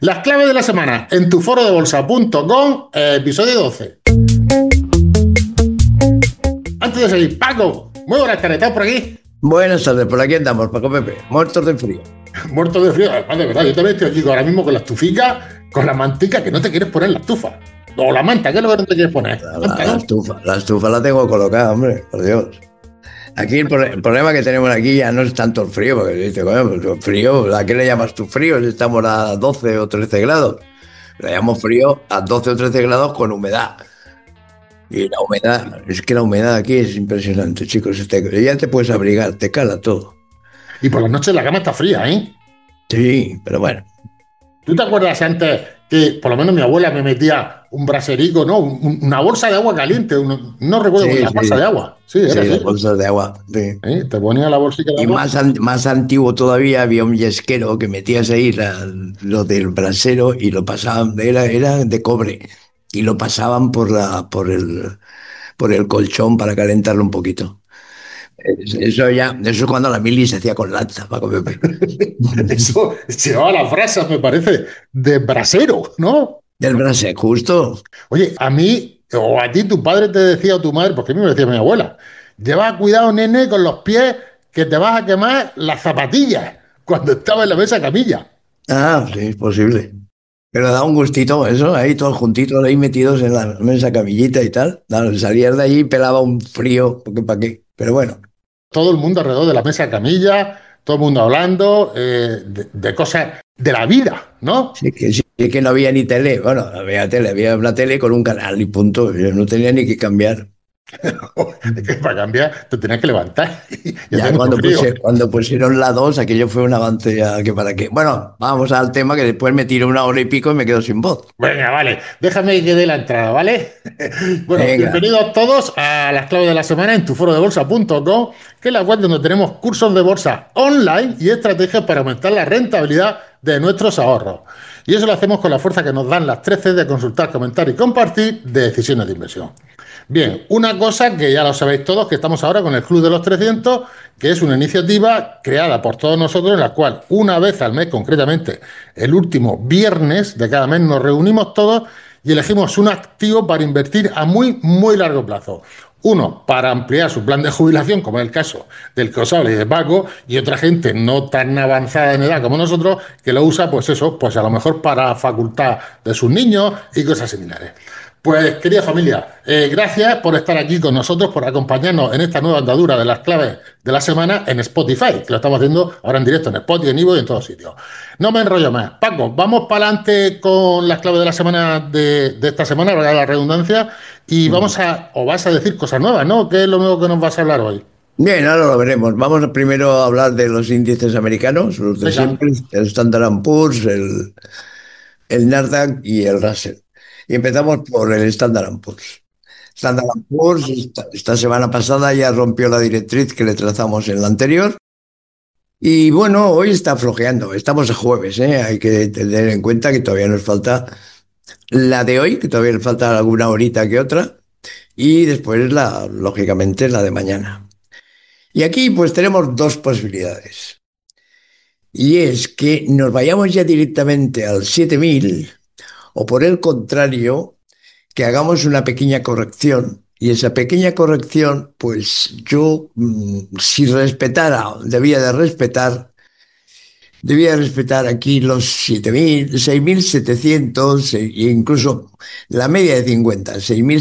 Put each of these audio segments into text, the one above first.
Las claves de la semana en tuforodebolsa.com, episodio 12. Antes de seguir, Paco, muy buenas tardes, ¿estás por aquí? Buenas tardes, por aquí andamos, Paco Pepe, muertos de frío. Muerto de frío, además de verdad, yo también estoy aquí ahora mismo con la estufica, con la mantica que no te quieres poner la estufa. O la manta, ¿qué es lo que no te quieres poner? La estufa la tengo colocada, hombre, por Dios. Aquí el problema que tenemos aquí ya no es tanto el frío, porque dice, bueno, pues frío, ¿a qué le llamas tú frío si estamos a 12 o 13 grados? Le llamo frío a 12 o 13 grados con humedad. Y la humedad, es que la humedad aquí es impresionante, chicos. Ya te puedes abrigar, te cala todo. Y por las noches la cama está fría, ¿eh? Sí, pero bueno. ¿Tú te acuerdas antes que por lo menos mi abuela me metía un braserico, ¿no? Una bolsa de agua caliente, no recuerdo, Sí, la bolsa de agua. Sí, sí, era así. las bolsas de agua, sí. Te ponía la bolsita de Y agua. más antiguo todavía había un yesquero que metías ahí lo del brasero y lo pasaban, era de cobre, y lo pasaban por el colchón para calentarlo un poquito. Eso es cuando la mili se hacía con lanza, Paco Pepe. Eso llevaba las brasas, me parece, de brasero, ¿no? Del brasero, justo. Oye, a mí, o a ti, tu padre te decía o tu madre, porque a mí me decía mi abuela, lleva cuidado, nene, con los pies, que te vas a quemar las zapatillas cuando estaba en la mesa camilla. Ah, sí, es posible. Pero da un gustito eso, ahí todos juntitos, ahí metidos en esa camillita y tal. Claro, salías de allí y pelaba un frío, porque para qué. Pero bueno. Todo el mundo alrededor de la mesa camilla, todo el mundo hablando de cosas de la vida, ¿no? Sí, que no había ni tele. Bueno, había tele, había una tele con un canal y punto. Yo no tenía ni que cambiar. Que para cambiar te tenías que levantar. Yo Ya tengo mucho frío. cuando pusieron la 2 aquello fue un avance ya que para qué. Bueno, vamos al tema que después me tiro una hora y pico y me quedo sin voz. Venga, vale, déjame que dé la entrada, ¿vale? Bueno, Venga. bienvenidos todos a las claves de la semana en tuforodebolsa.com, que es la web donde tenemos cursos de bolsa online y estrategias para aumentar la rentabilidad de nuestros ahorros. Y eso lo hacemos con la fuerza que nos dan las 13 de consultar, comentar y compartir de decisiones de inversión. Bien, una cosa que ya lo sabéis todos, que estamos ahora con el Club de los 300, que es una iniciativa creada por todos nosotros en la cual una vez al mes, concretamente el último viernes de cada mes, nos reunimos todos y elegimos un activo para invertir a muy, muy largo plazo. Uno, para ampliar su plan de jubilación, como es el caso del que os habla y de Paco, y otra gente no tan avanzada en edad como nosotros, que lo usa, pues eso, pues a lo mejor para facultad de sus niños y cosas similares. Pues, querida familia, gracias por estar aquí con nosotros, por acompañarnos en esta nueva andadura de las claves de la semana en Spotify, que lo estamos haciendo ahora en directo en Spotify, en Ivo y en todos sitios. No me enrollo más. Paco, vamos para adelante con las claves de la semana de esta semana, valga la redundancia, y o vas a decir cosas nuevas, ¿no? ¿Qué es lo nuevo que nos vas a hablar hoy? Bien, ahora lo veremos. Vamos primero a hablar de los índices americanos, los de Venga. siempre, el Standard Poor's, el Nasdaq y el Russell. Y empezamos por el Standard Poor's. Standard Poor's esta semana pasada ya rompió la directriz que le trazamos en la anterior. Y bueno, hoy está flojeando. Estamos a jueves, ¿eh? Hay que tener en cuenta que todavía nos falta la de hoy, que todavía nos falta alguna horita que otra. Y después, lógicamente, la de mañana. Y aquí pues tenemos dos posibilidades. Y es que nos vayamos ya directamente al 7000 o por el contrario, que hagamos una pequeña corrección. Y esa pequeña corrección, pues yo, si respetara, debía respetar aquí los 7000, 6700, e incluso la media de 50,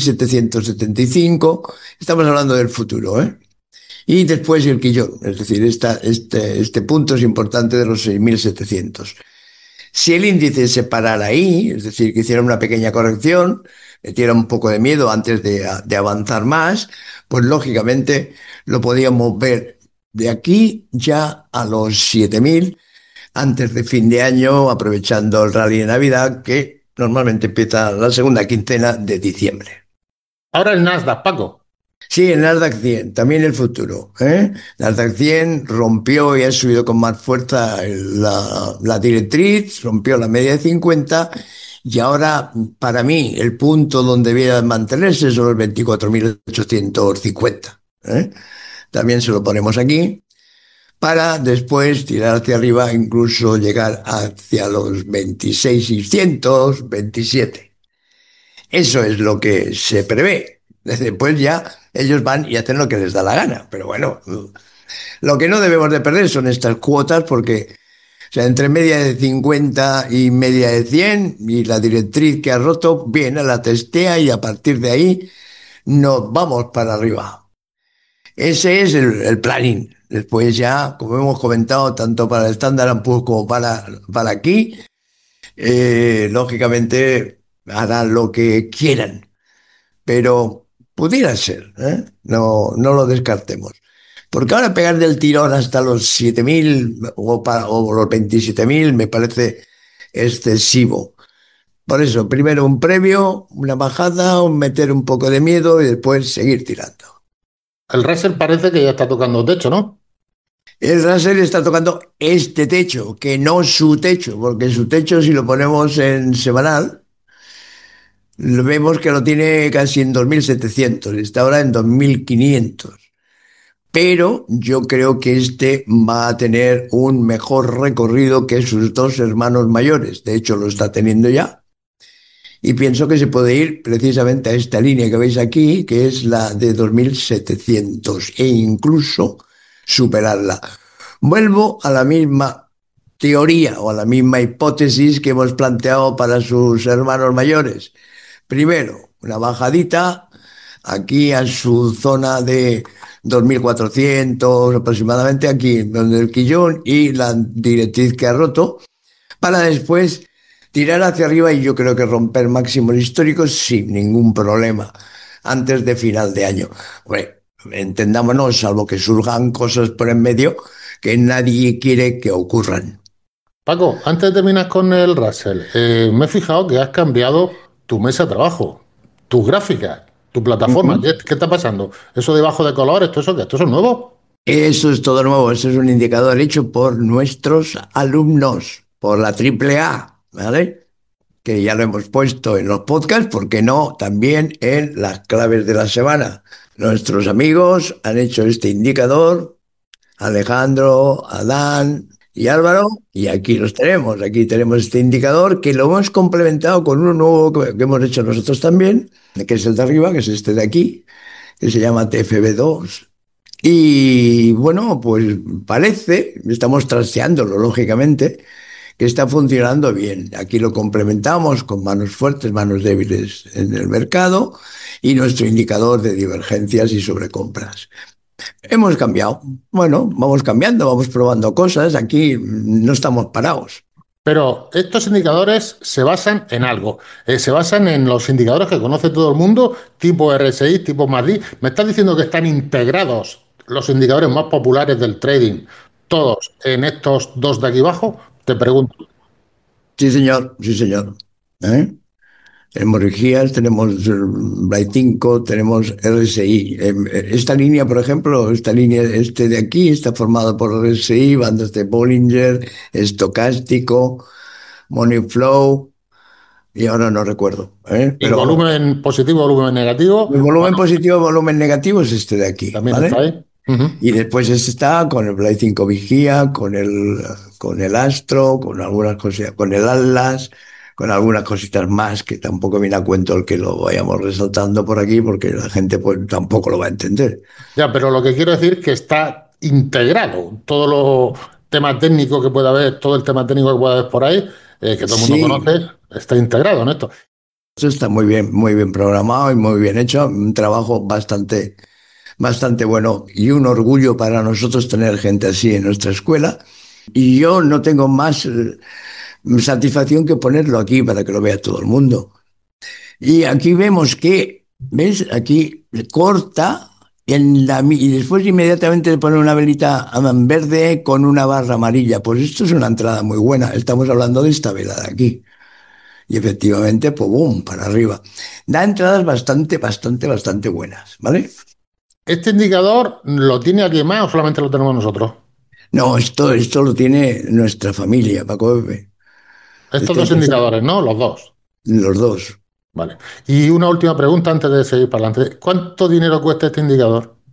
6775. Estamos hablando del futuro, ¿eh? Y después el quillón, es decir, este punto es importante de los 6700. Si el índice se parara ahí, es decir, que hiciera una pequeña corrección, metiera un poco de miedo antes de avanzar más, pues lógicamente lo podíamos ver de aquí ya a los 7000 antes de fin de año, aprovechando el rally de Navidad que normalmente empieza la segunda quincena de diciembre. Ahora el Nasdaq, Paco. Sí, el Nasdaq 100, también el futuro, ¿eh? Nasdaq 100 rompió y ha subido con más fuerza la directriz, rompió la media de 50 y ahora, para mí, el punto donde debía mantenerse son los 24.850, ¿eh? También se lo ponemos aquí. para después tirar hacia arriba, incluso llegar hacia los 26.600, 27. Eso es lo que se prevé. Después ya ellos van y hacen lo que les da la gana. Pero bueno, lo que no debemos de perder son estas cuotas porque, o sea, entre media de 50 y media de 100 y la directriz que ha roto, viene, la testea y a partir de ahí nos vamos para arriba. Ese es el planning. Después ya, como hemos comentado, tanto para el Standard Poor's como para aquí, lógicamente harán lo que quieran, pero pudiera ser, ¿eh? No, no lo descartemos. Porque ahora pegar del tirón hasta los 7.000 o los 27.000 me parece excesivo. Por eso, primero un previo, una bajada, un meter un poco de miedo y después seguir tirando. El Russell parece que ya está tocando techo, ¿no? El Russell está tocando este techo, que no su techo, porque su techo, si lo ponemos en semanal, lo vemos que lo tiene casi en 2.700, está ahora en 2.500. Pero yo creo que este va a tener un mejor recorrido que sus dos hermanos mayores. De hecho, lo está teniendo ya. Y pienso que se puede ir precisamente a esta línea que veis aquí, que es la de 2.700, e incluso superarla. Vuelvo a la misma teoría o a la misma hipótesis que hemos planteado para sus hermanos mayores. Primero, una bajadita aquí a su zona de 2.400 aproximadamente, aquí donde el quillón y la directriz que ha roto, para después tirar hacia arriba y yo creo que romper máximos históricos sin ningún problema antes de final de año. Bueno, entendámonos, salvo que surjan cosas por en medio que nadie quiere que ocurran. Paco, antes de terminar con el Russell, me he fijado que has cambiado tu mesa de trabajo, tus gráficas, tu plataforma. Ujú. ¿Qué está pasando? ¿Eso debajo de colores, todo eso qué? ¿Esto es nuevo? Eso es todo nuevo, eso es un indicador hecho por nuestros alumnos, por la AAA, ¿vale? Que ya lo hemos puesto en los podcasts, ¿por qué no? También en las claves de la semana. Nuestros amigos han hecho este indicador, Alejandro, Adán y Álvaro, y aquí los tenemos. Aquí tenemos este indicador que lo hemos complementado con uno nuevo que hemos hecho nosotros también, que es el de arriba, que es este de aquí, que se llama TFB2. Y bueno, pues parece, estamos trasteándolo lógicamente, que está funcionando bien. Aquí lo complementamos con manos fuertes, manos débiles en el mercado y nuestro indicador de divergencias y sobrecompras. Hemos cambiado. Bueno, vamos cambiando, vamos probando cosas. Aquí no estamos parados. Pero estos indicadores se basan en algo. Se basan en los indicadores que conoce todo el mundo, tipo RSI, tipo MACD. ¿Me estás diciendo que están integrados los indicadores más populares del trading, todos en estos dos de aquí abajo? Te pregunto. Sí, señor, sí, señor. ¿Eh? Tenemos Rigías, tenemos Bright 5, tenemos RSI. Esta línea, por ejemplo, esta línea este de aquí está formada por RSI, bandas de Bollinger, estocástico, Money Flow, y ahora no recuerdo. Y Pero vamos, volumen positivo, volumen negativo, el volumen bueno, positivo, volumen negativo es este de aquí, también está ¿vale? ahí. Ujú. Y después este está con el Blade 5 Vigía, con el Astro, con algunas cosas, con el Atlas, con algunas cositas más que tampoco viene a cuento el que lo vayamos resaltando por aquí porque la gente pues tampoco lo va a entender. Ya, pero lo que quiero decir es que está integrado. Todos los temas técnicos que pueda haber, todo el tema técnico que pueda haber por ahí, que todo el mundo Sí, conoce, está integrado en esto. eso está muy bien programado y muy bien hecho. Un trabajo bastante, bastante bueno y un orgullo para nosotros tener gente así en nuestra escuela. Y yo no tengo más satisfacción que ponerlo aquí para que lo vea todo el mundo. Y aquí vemos que, ¿ves? Aquí corta y después inmediatamente le pone una velita verde con una barra amarilla. Pues esto es una entrada muy buena. Estamos hablando de esta vela de aquí. Y efectivamente, pues boom, para arriba. Da entradas bastante, bastante, bastante buenas, ¿vale? ¿Este indicador lo tiene alguien más o solamente lo tenemos nosotros? No, esto lo tiene nuestra familia, Paco Pepe. Estos Este dos empezó indicadores, ¿no? Los dos. los dos. Vale. Y una última pregunta antes de seguir para adelante. ¿Cuánto dinero cuesta este indicador?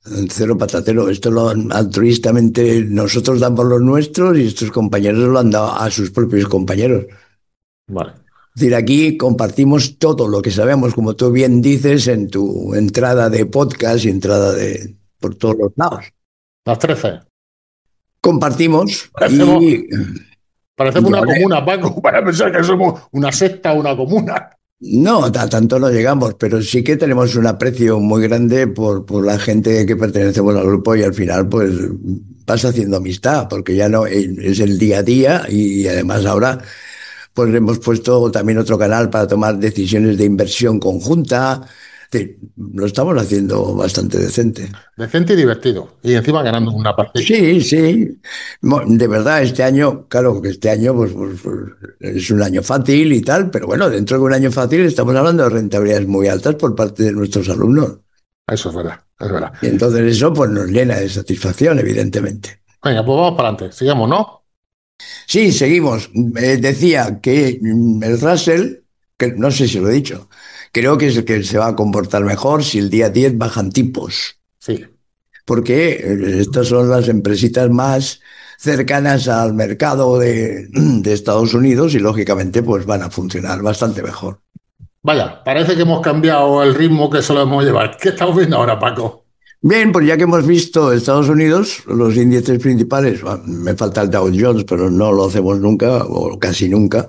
Cero patatero. Esto lo altruistamente nosotros damos los nuestros y estos compañeros lo han dado a sus propios compañeros. Vale. Es decir, aquí compartimos todo lo que sabemos, como tú bien dices en tu entrada de podcast y entrada de por todos los lados. Las 13. Compartimos Parecemos, parecemos y una ahora comuna, Paco, para pensar que somos una secta o una comuna. no, tanto no llegamos, pero sí que tenemos un aprecio muy grande por la gente que pertenecemos al grupo y al final pues vas haciendo amistad, porque ya no es el día a día y además ahora pues hemos puesto también otro canal para tomar decisiones de inversión conjunta. Sí, lo estamos haciendo bastante decente. Decente y divertido. Y encima ganando una pastilla. Sí, sí. De verdad, este año, claro que este año pues, es un año fácil y tal, pero bueno, dentro de un año fácil estamos hablando de rentabilidades muy altas por parte de nuestros alumnos. Eso es verdad, es verdad. Y entonces eso pues nos llena de satisfacción, evidentemente. Venga, pues vamos para adelante. Sigamos, ¿no? Sí, seguimos. Decía que el Russell, que no sé si lo he dicho, creo que es el que se va a comportar mejor si el día 10 bajan tipos. Sí. Porque estas son las empresitas más cercanas al mercado de Estados Unidos y lógicamente pues van a funcionar bastante mejor. Vaya, parece que hemos cambiado el ritmo que solemos llevar. ¿Qué estamos viendo ahora, Paco? Bien, pues ya que hemos visto Estados Unidos, los índices principales, me falta el Dow Jones, pero no lo hacemos nunca o casi nunca.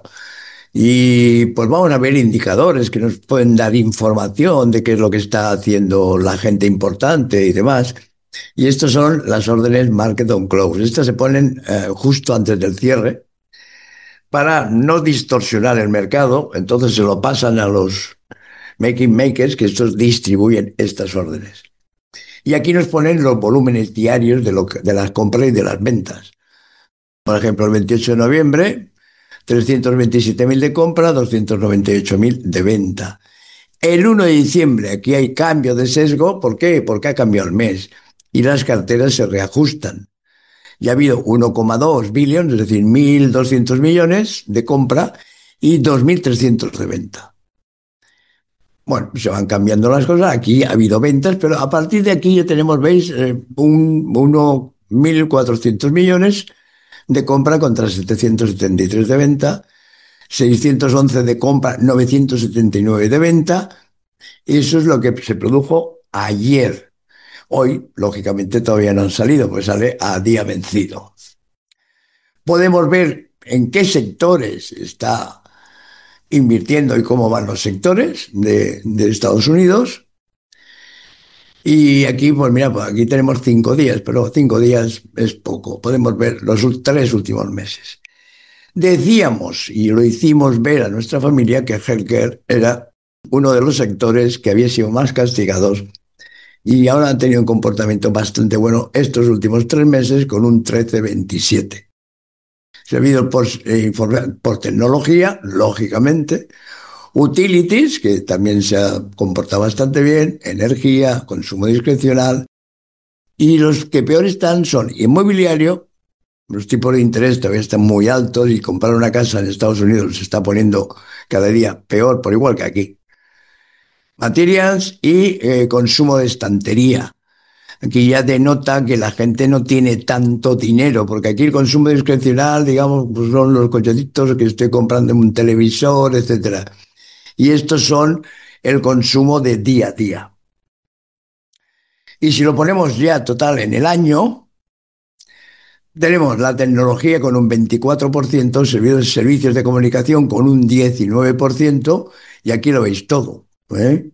Y pues vamos a ver indicadores que nos pueden dar información de qué es lo que está haciendo la gente importante y demás. Y estos son las órdenes Market on Close. Estas se ponen justo antes del cierre para no distorsionar el mercado. Entonces se lo pasan a los making makers que estos distribuyen estas órdenes. Y aquí nos ponen los volúmenes diarios de las compras y de las ventas. Por ejemplo, el 28 de noviembre, 327.000 de compra, 298.000 de venta. El 1 de diciembre, aquí hay cambio de sesgo. ¿Por qué? Porque ha cambiado el mes y las carteras se reajustan. Y ha habido 1,2 billones, es decir, 1.200 millones de compra y 2.300 de venta. Bueno, se van cambiando las cosas. Aquí ha habido ventas, pero a partir de aquí ya tenemos, veis, 1.400 millones de compra contra 773 de venta, 611 de compra, 979 de venta. Eso es lo que se produjo ayer. Hoy, lógicamente, todavía no han salido, pues sale a día vencido. Podemos ver en qué sectores está invirtiendo y cómo van los sectores de Estados Unidos. Y aquí, pues mira, pues aquí tenemos 5 días, pero 5 días es poco. Podemos ver los 3 últimos meses. Decíamos, y lo hicimos ver a nuestra familia, que healthcare era uno de los sectores que había sido más castigados y ahora han tenido un comportamiento bastante bueno estos últimos 3 meses con un 13,27. Servido por tecnología, lógicamente, utilities, que también se ha comportado bastante bien, energía, consumo discrecional, y los que peor están son inmobiliario. Los tipos de interés todavía están muy altos y comprar una casa en Estados Unidos se está poniendo cada día peor, por igual que aquí. Materials y consumo de estantería. Aquí ya denota que la gente no tiene tanto dinero, porque aquí el consumo discrecional, digamos, pues son los cochecitos que estoy comprando en un televisor, etcétera. Y estos son el consumo de día a día. Y si lo ponemos ya total en el año, tenemos la tecnología con un 24%, servicios de comunicación con un 19%, y aquí lo veis todo, ¿eh?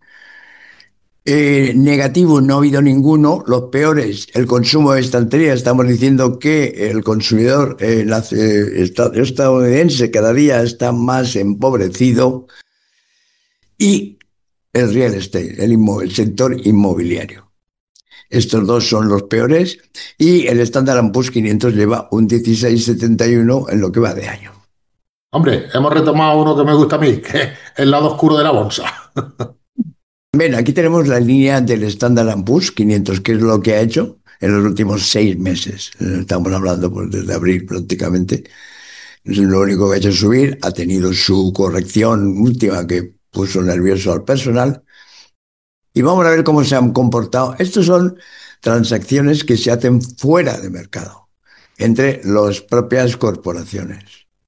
Negativo no ha habido ninguno. Los peores, el consumo de estantería. Estamos diciendo que el consumidor estadounidense cada día está más empobrecido. Y el real estate, el sector inmobiliario. Estos dos son los peores y el Standard Poor's 500 lleva un 16,71 en lo que va de año. Hombre, hemos retomado uno que me gusta a mí, que es el lado oscuro de la bolsa. Ven, aquí tenemos la línea del Standard Poor's 500, que es lo que ha hecho en los últimos 6 meses. Estamos hablando pues, desde abril prácticamente. Es lo único que ha hecho subir. Ha tenido su corrección última que puso nervioso al personal. Y vamos a ver cómo se han comportado. Estos son transacciones que se hacen fuera de mercado, entre las propias corporaciones.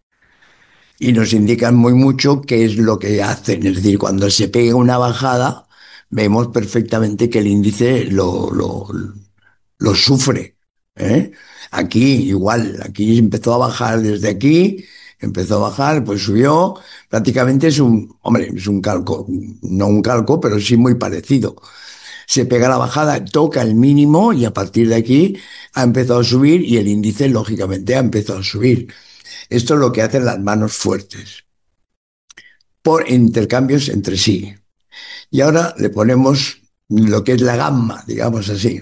Y nos indican muy mucho qué es lo que hacen. Es decir, cuando se pega una bajada, vemos perfectamente que el índice lo sufre, ¿eh? Aquí igual, aquí empezó a bajar desde aquí, empezó a bajar, pues subió, prácticamente hombre, es un calco, no un calco, pero sí muy parecido. Se pega la bajada, toca el mínimo y a partir de aquí ha empezado a subir y el índice lógicamente ha empezado a subir. Esto es lo que hacen las manos fuertes, por intercambios entre sí. Y ahora le ponemos lo que es la gamma, digamos así.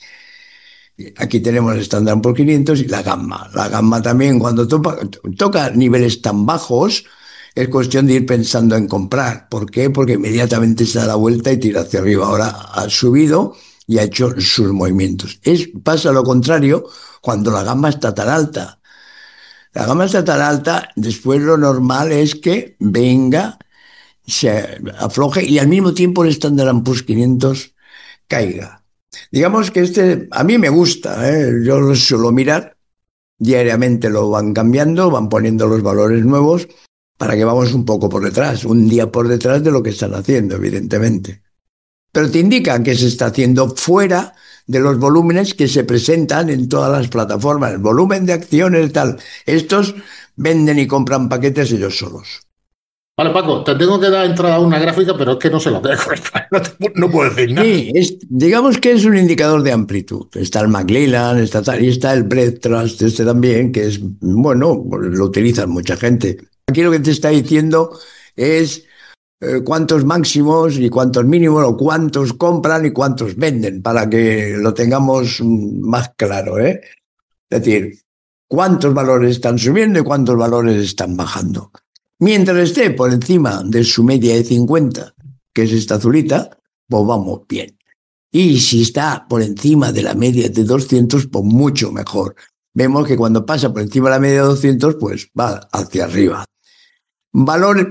Aquí tenemos el Standard por 500 y la gamma. La gamma también, cuando toca niveles tan bajos, es cuestión de ir pensando en comprar. ¿Por qué? Porque inmediatamente se da la vuelta y tira hacia arriba. Ahora ha subido y ha hecho sus movimientos. Pasa lo contrario cuando la gamma está tan alta. La gamma está tan alta, después lo normal es que venga, se afloje y al mismo tiempo el Standard Poor's 500 caiga. Digamos que a mí me gusta, ¿eh? Yo lo suelo mirar, diariamente lo van cambiando, van poniendo los valores nuevos para que vamos un poco por detrás, un día por detrás de lo que están haciendo, evidentemente. Pero te indica que se está haciendo fuera de los volúmenes que se presentan en todas las plataformas, el volumen de acciones tal. Estos venden y compran paquetes ellos solos. Vale, Paco, te tengo que dar entrada a una gráfica, pero es que no sé lo que es. No puedo decir nada. Sí, digamos que es un indicador de amplitud. Está el McLellan, está tal, y está el Breadth Trust, este también, que es, bueno, lo utilizan mucha gente. Aquí lo que te está diciendo es cuántos máximos y cuántos mínimos, o cuántos compran y cuántos venden, para que lo tengamos más claro, ¿eh? Es decir, cuántos valores están subiendo y cuántos valores están bajando. Mientras esté por encima de su media de 50, que es esta azulita, pues vamos bien. Y si está por encima de la media de 200, pues mucho mejor. Vemos que cuando pasa por encima de la media de 200, pues va hacia arriba. Valor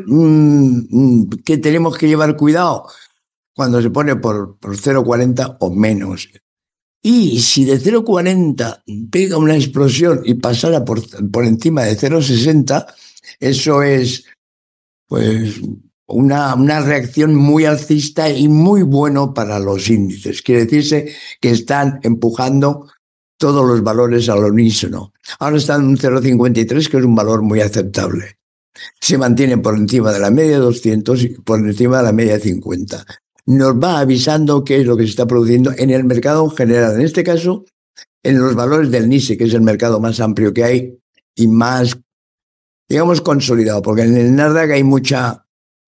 que tenemos que llevar cuidado cuando se pone por 0,40 o menos. Y si de 0,40 pega una explosión y pasara por encima de 0,60, eso es pues una reacción muy alcista y muy bueno para los índices. Quiere decirse que están empujando todos los valores al unísono. Ahora están en un 0,53, que es un valor muy aceptable. Se mantiene por encima de la media de 200 y por encima de la media de 50. Nos va avisando qué es lo que se está produciendo en el mercado en general. En este caso, en los valores del NISE, que es el mercado más amplio que hay y más, digamos, consolidado, porque en el Nasdaq hay mucha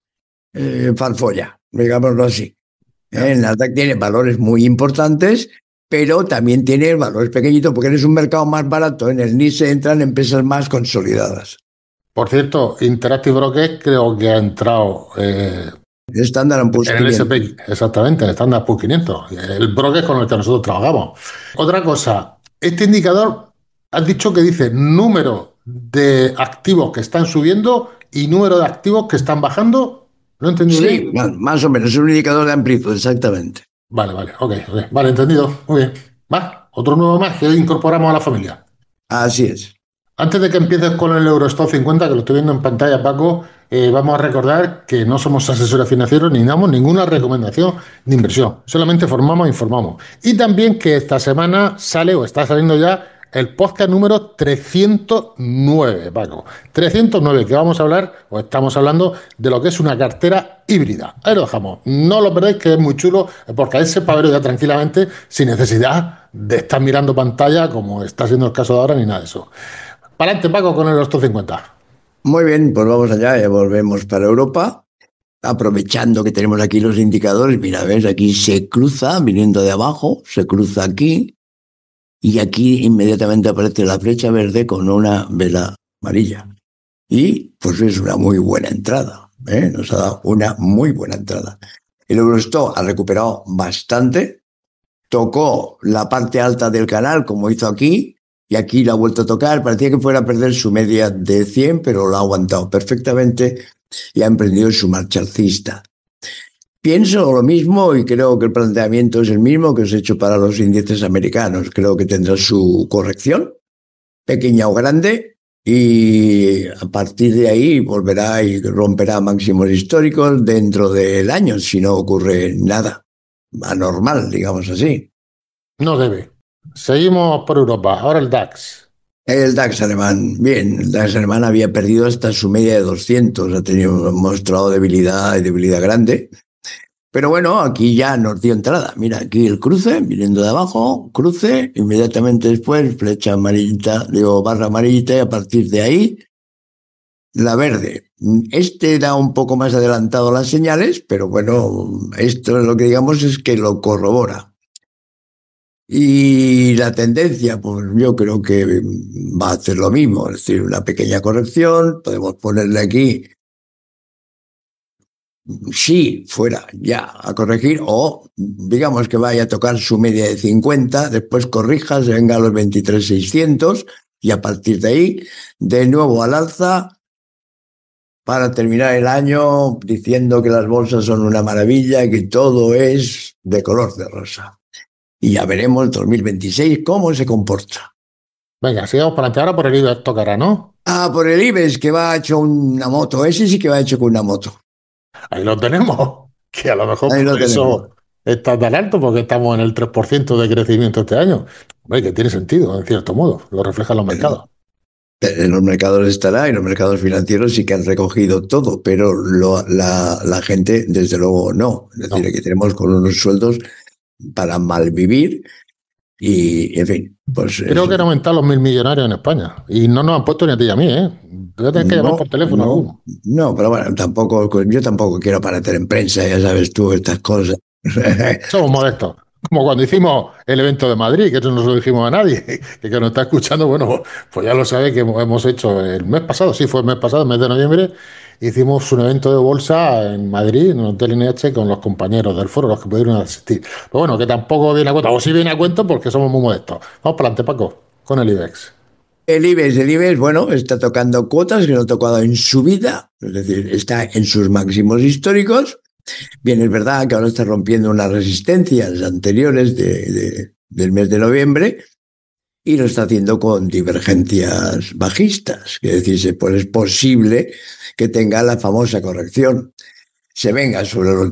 farfolla, digámoslo así. El Nasdaq tiene valores muy importantes, pero también tiene valores pequeñitos, porque es un mercado más barato. En el NISE entran empresas más consolidadas. Por cierto, Interactive Brokers creo que ha entrado El Standard Poor's en el 500. SP, exactamente, en el Standard Poor's 500, el broker con el que nosotros trabajamos. Otra cosa, este indicador, has dicho que dice número de activos que están subiendo y número de activos que están bajando. ¿Lo he entendido Sí, bien? más o menos, es un indicador de amplitud, exactamente. Vale, vale, ok, ok. Vale, entendido. Muy bien. Va, otro nuevo más que incorporamos a la familia. Así es. Antes de que empieces con el Eurostock 50, que lo estoy viendo en pantalla, Paco, vamos a recordar que no somos asesores financieros ni damos ninguna recomendación de inversión. Solamente formamos e informamos. Y también que esta semana sale o está saliendo ya el podcast número 309, Paco. 309, que vamos a hablar, o estamos hablando, de lo que es una cartera híbrida. Ahí lo dejamos. No lo perdáis, que es muy chulo, porque ahí se puede ver ya tranquilamente, sin necesidad de estar mirando pantalla, como está siendo el caso de ahora, ni nada de eso. Para adelante, Paco, con el Eurostock 50. Muy bien, pues vamos allá, ya volvemos para Europa. Aprovechando que tenemos aquí los indicadores, mira, ves, aquí se cruza, viniendo de abajo, se cruza aquí, y aquí inmediatamente aparece la flecha verde con una vela amarilla. Y pues es una muy buena entrada, ¿eh? Nos ha dado una muy buena entrada. El Eurostock ha recuperado bastante, tocó la parte alta del canal, como hizo aquí, y aquí la ha vuelto a tocar. Parecía que fuera a perder su media de 100, pero la ha aguantado perfectamente y ha emprendido su marcha alcista. Pienso lo mismo y creo que el planteamiento es el mismo que os he hecho para los índices americanos. Creo que tendrá su corrección, pequeña o grande, y a partir de ahí volverá y romperá máximos históricos dentro del año, si no ocurre nada anormal, digamos así. No debe. Seguimos por Europa. Ahora el DAX. El DAX alemán, bien, el DAX alemán había perdido hasta su media de 200, ha mostrado debilidad y debilidad grande. Pero bueno, aquí ya nos dio entrada. Mira, aquí el cruce, viniendo de abajo, cruce, inmediatamente después, flecha amarillita, digo, barra amarillita, y a partir de ahí, la verde. Este da un poco más adelantado las señales, pero bueno, esto es lo que digamos es que lo corrobora. Y la tendencia, pues yo creo que va a hacer lo mismo, es decir, una pequeña corrección, podemos ponerle aquí si fuera ya a corregir o digamos que vaya a tocar su media de 50, después corrija, se venga a los 23.600 y a partir de ahí de nuevo al alza para terminar el año diciendo que las bolsas son una maravilla y que todo es de color de rosa. Y ya veremos 2026 cómo se comporta. Venga, sigamos para adelante. Ahora por el IBEX tocará, ¿no? Ah, por el IBEX que va hecho una moto, ese sí que va hecho con una moto. Ahí lo tenemos. Que a lo mejor Ahí por lo tenemos. eso está tan alto, porque estamos en el 3% de crecimiento este año. Hombre, que tiene sentido, en cierto modo. Lo reflejan los mercados. En los mercados estará, y los mercados financieros sí que han recogido todo, pero la gente, desde luego, no. Es decir, No. aquí tenemos con unos sueldos para malvivir y, en fin, pues Creo eso. que han aumentado los 1.000 millonarios en España. Y no nos han puesto ni a ti y a mí, ¿eh? Voy a tener que llamar por No, teléfono a no, alguno. no, pero bueno, tampoco, yo tampoco quiero aparecer en prensa, ya sabes tú, estas cosas. Somos modestos. Como cuando hicimos el evento de Madrid, que eso no se lo dijimos a nadie, que nos está escuchando, bueno, pues ya lo sabe que hemos hecho el mes pasado, sí, fue el mes pasado, el mes de noviembre, hicimos un evento de bolsa en Madrid, en el Hotel NH, con los compañeros del foro, los que pudieron asistir. Pero bueno, que tampoco viene a cuento, o sí viene a cuento porque somos muy modestos. Vamos para adelante, Paco, con el IBEX. El IBEX, bueno, está tocando cuotas que no ha tocado en su vida, es decir, está en sus máximos históricos. Bien, es verdad que ahora está rompiendo unas resistencias anteriores del mes de noviembre y lo está haciendo con divergencias bajistas, que es decir, pues es posible que tenga la famosa corrección. Se venga sobre los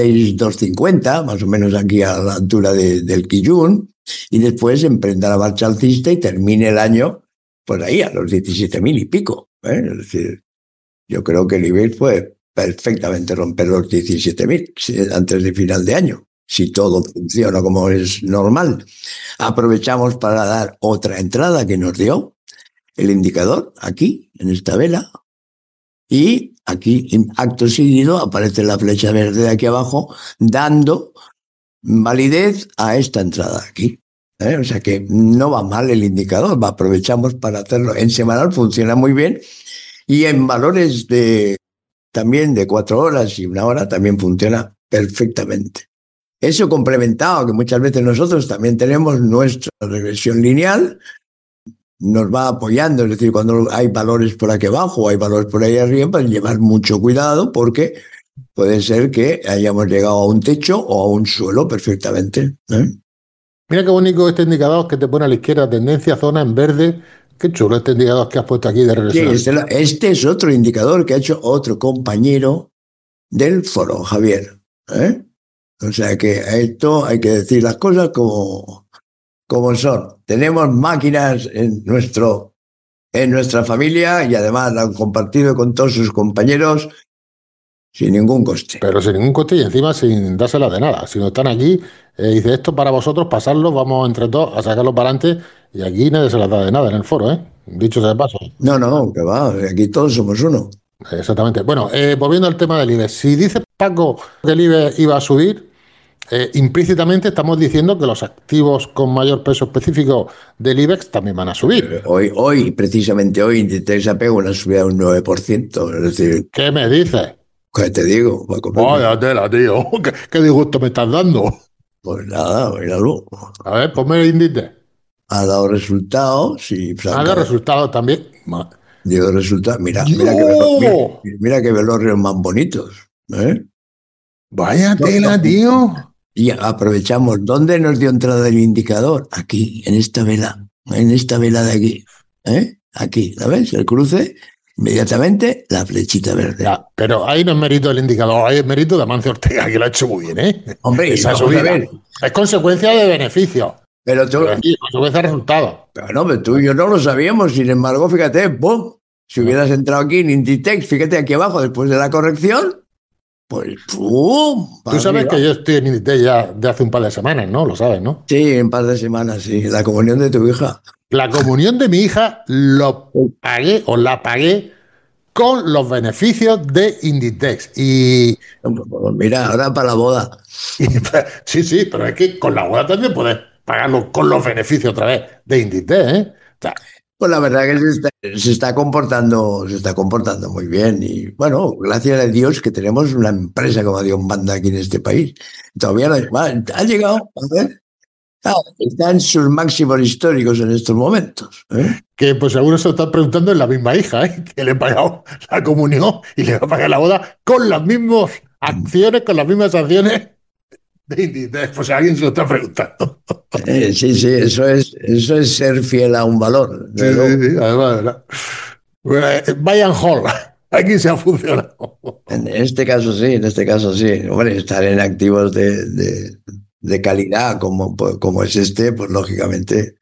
16.250, más o menos aquí a la altura del Kijun, y después emprenda la marcha alcista y termine el año pues ahí a los 17.000 y pico. Es decir, yo creo que el IBEX puede perfectamente romper los 17.000 antes de final de año, si todo funciona como es normal. Aprovechamos para dar otra entrada que nos dio el indicador aquí, en esta vela, y aquí, acto seguido, aparece la flecha verde de aquí abajo, dando validez a esta entrada aquí. O sea que no va mal el indicador, aprovechamos para hacerlo. En semanal funciona muy bien y en valores también de 4 horas y 1 hora también funciona perfectamente. Eso complementado, que muchas veces nosotros también tenemos nuestra regresión lineal, nos va apoyando, es decir, cuando hay valores por aquí abajo o hay valores por ahí arriba, pues llevar mucho cuidado porque puede ser que hayamos llegado a un techo o a un suelo perfectamente. Mira qué bonito este indicador que te pone a la izquierda, tendencia, zona en verde. Qué chulo este indicador que has puesto aquí de Sí, regresión al alza. este es otro indicador que ha hecho otro compañero del foro, Javier. ¿eh? O sea que a esto hay que decir las cosas como son. Tenemos máquinas en nuestra familia y además la han compartido con todos sus compañeros sin ningún coste. Pero sin ningún coste y encima sin dársela de nada. Si no están aquí, dice esto para vosotros, pasarlo, vamos entre todos a sacarlo para adelante y aquí nadie se las da de nada en el foro, ¿eh? Dicho sea de paso. No, no, que va, aquí todos somos uno. Exactamente. Bueno, volviendo al tema del IBEX. Si dice Paco que el IBEX iba a subir, implícitamente estamos diciendo que los activos con mayor peso específico del IBEX también van a subir. Precisamente hoy, Inditex ha pegado una subida de un 9%. Es decir, ¿Qué me dices? ¿qué te digo, Paco Pepe? Vaya tela, tío. ¿Qué disgusto me estás dando? Pues nada, míralo. A ver, ponme el índice. Ha dado resultados y Ha de francamente, resultado también. dio resultados. Mira, ¡Dios! mira qué velorios más bonitos. ¿eh? Vaya No, tela, no. tío. Y aprovechamos. ¿Dónde nos dio entrada el indicador? Aquí, en esta vela de aquí. ¿Eh? Aquí, ¿la ves? El cruce, inmediatamente la flechita verde. Ya, pero ahí no es mérito del indicador, ahí es mérito de Amancio Ortega, que lo ha hecho muy bien, ¿eh? Hombre, y Esa vamos a subida. ver, Es consecuencia de beneficios. pero Quiero tú, decir, consecuencia de resultados. pero no, pero tú y yo no lo sabíamos, sin embargo, fíjate, ¡pum! Si hubieras entrado aquí en Inditex, fíjate aquí abajo, después de la corrección, pues ¡pum! Tú Para sabes arriba. que yo estoy en Inditex ya de hace un par de semanas, ¿no? Lo sabes, ¿no? Sí, en un par de semanas, sí, la comunión de tu hija. La comunión de mi hija lo pagué o la pagué con los beneficios de Inditex. Pues mira, ahora para la boda. Sí, sí, pero es que con la boda también puedes pagarlo con los beneficios otra vez de Inditex, ¿eh? O sea, Pues la verdad que se está comportando muy bien. Y bueno, gracias a Dios que tenemos una empresa como Dios manda aquí en este país. Todavía no ha llegado, a ver, está en sus máximos históricos en estos momentos. ¿Eh? que pues seguro se lo están preguntando en la misma hija, ¿eh? Que le he pagado la comunión y le va a pagar la boda con las mismas acciones, con las mismas acciones de Inditex. Pues alguien se lo está preguntando. Sí, sí, eso es ser fiel a un valor. Sí, De sí, luego. sí, además, ¿verdad? Bueno, buy and hold. Aquí se ha funcionado. En este caso sí, en este caso sí. Hombre, estar en activos de calidad como es este, pues lógicamente,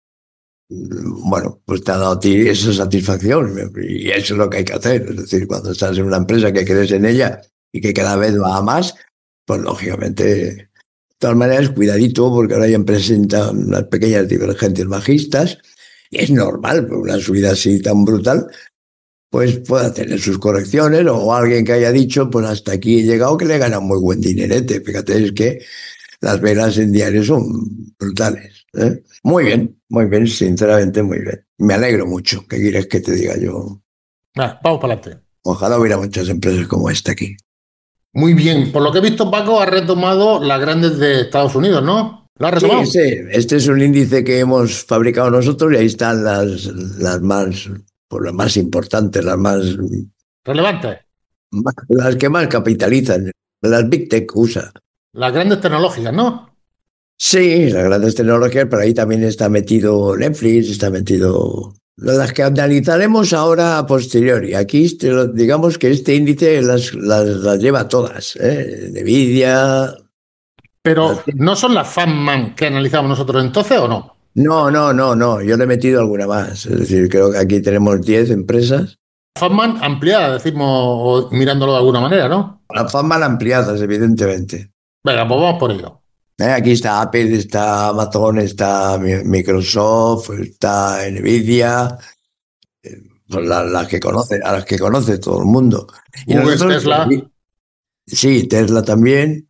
bueno, pues te ha dado a ti esa satisfacción y eso es lo que hay que hacer. Es decir, cuando estás en una empresa que crees en ella y que cada vez va a más, pues lógicamente, de todas maneras, cuidadito porque ahora ya presentan unas pequeñas divergencias bajistas y es normal, pues una subida así tan brutal pues pueda tener sus correcciones o alguien que haya dicho, pues hasta aquí he llegado que le gana muy buen dinerete. Fíjate, es que las velas en diario son brutales. ¿Eh? Muy bien, sinceramente muy bien. Me alegro mucho. ¿Qué quieres que te diga yo? Vamos para adelante. Ojalá hubiera muchas empresas como esta aquí. Muy bien. Por lo que he visto, Paco ha retomado las grandes de Estados Unidos, ¿no? ¿La ha Sí, retomado? sí, este es un índice que hemos fabricado nosotros y ahí están las más, pues las más importantes, Relevante. las que más capitalizan, las Big Tech USA. Las grandes tecnológicas, ¿no? Sí, las grandes tecnologías, pero ahí también está metido Netflix, está metido las que analizaremos ahora a posteriori. Aquí digamos que este índice las lleva todas, ¿eh? Nvidia. Pero ¿no son las FANMAN que analizamos nosotros entonces o no? No, no, no, no, yo le he metido alguna más. Es decir, creo que aquí tenemos 10 empresas. FANMAN ampliada, decimos, o mirándolo de alguna manera, ¿no? Las mal ampliadas, evidentemente. Venga, pues vamos por ello. Aquí está Apple, está Amazon, está Microsoft, está Nvidia, pues las que conoce, a las que conoce todo el mundo. Y Google, nosotros, Tesla. sí, Tesla también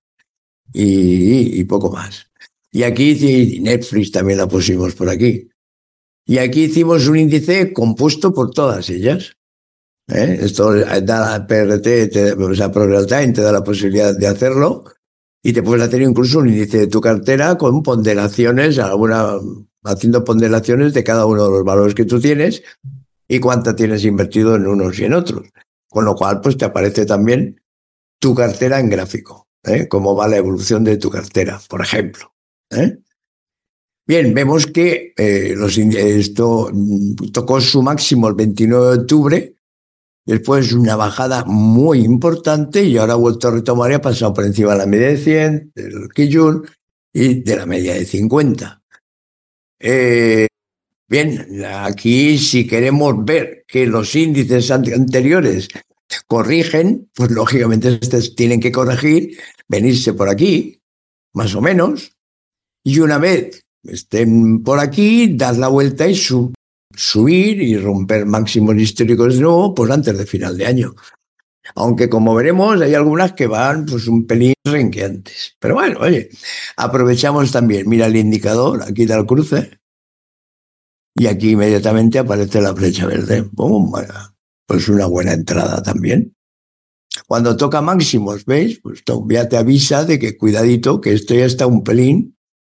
y poco más. Y aquí Netflix también la pusimos por aquí. Y aquí hicimos un índice compuesto por todas ellas. ¿Eh? Esto da PRT, o sea, ProRealTime te da la posibilidad de hacerlo y te puedes hacer incluso un índice de tu cartera con ponderaciones, haciendo ponderaciones de cada uno de los valores que tú tienes y cuánto tienes invertido en unos y en otros. Con lo cual, pues te aparece también tu cartera en gráfico, ¿eh? Cómo va la evolución de tu cartera, por ejemplo. ¿Eh? Bien, vemos que esto tocó su máximo el 29 de octubre, después una bajada muy importante y ahora ha vuelto a retomar y ha pasado por encima de la media de 100, del Kijun y de la media de 50. Eh, Bien, aquí si queremos ver que los índices anteriores corrigen, pues lógicamente estos tienen que corregir, venirse por aquí, más o menos, y una vez estén por aquí, dar la vuelta y subir y romper máximos históricos de nuevo, pues antes de final de año. Aunque como veremos, hay algunas que van pues un pelín renqueantes. Pero bueno, oye, aprovechamos también, mira el indicador, aquí da el cruce, y aquí inmediatamente aparece la flecha verde. ¡Pum! Bueno, pues una buena entrada también. Cuando toca máximos, ¿veis? Pues ya te avisa de que cuidadito, que esto ya está un pelín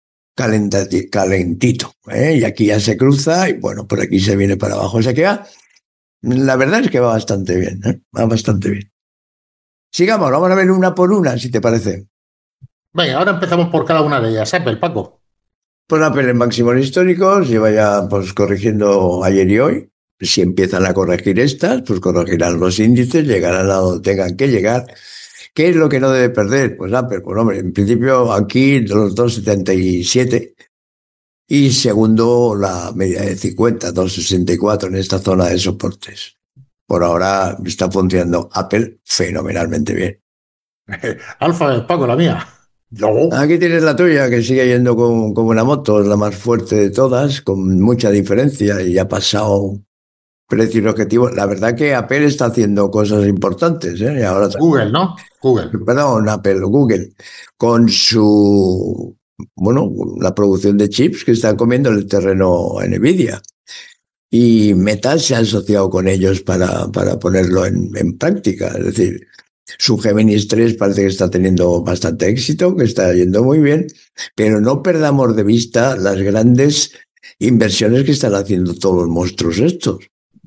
calentito. ¿Eh? Y aquí ya se cruza y bueno, por aquí se viene para abajo. O sea que la verdad es que va bastante bien, ¿eh? Va bastante bien. Sigamos, vamos a ver una por una, si te parece. Venga, ahora empezamos por cada una de ellas. Apple, Paco. Pues Apple en máximos históricos, lleva ya pues corrigiendo ayer y hoy. Si empiezan a corregir estas, pues corregirán los índices, llegarán a donde tengan que llegar. ¿Qué es lo que no debe perder? Pues Apple, pues hombre, en principio aquí los 2,77 y segundo la media de 50, 2,64 en esta zona de soportes. Por ahora está funcionando Apple fenomenalmente bien. Alfa, Paco, la mía. Yo. Aquí tienes la tuya, que sigue yendo como una moto, es la más fuerte de todas, con mucha diferencia y ha pasado precio y objetivo. La verdad que Apple está haciendo cosas importantes, ¿eh? Y ahora, Google, ¿no? Google. perdón, Apple, Google, con su, bueno, la producción de chips que están comiendo el terreno a Nvidia. Y Meta se ha asociado con ellos para ponerlo en práctica. Es decir, su Géminis 3 parece que está teniendo bastante éxito, que está yendo muy bien, pero no perdamos de vista las grandes inversiones que están haciendo todos los monstruos estos.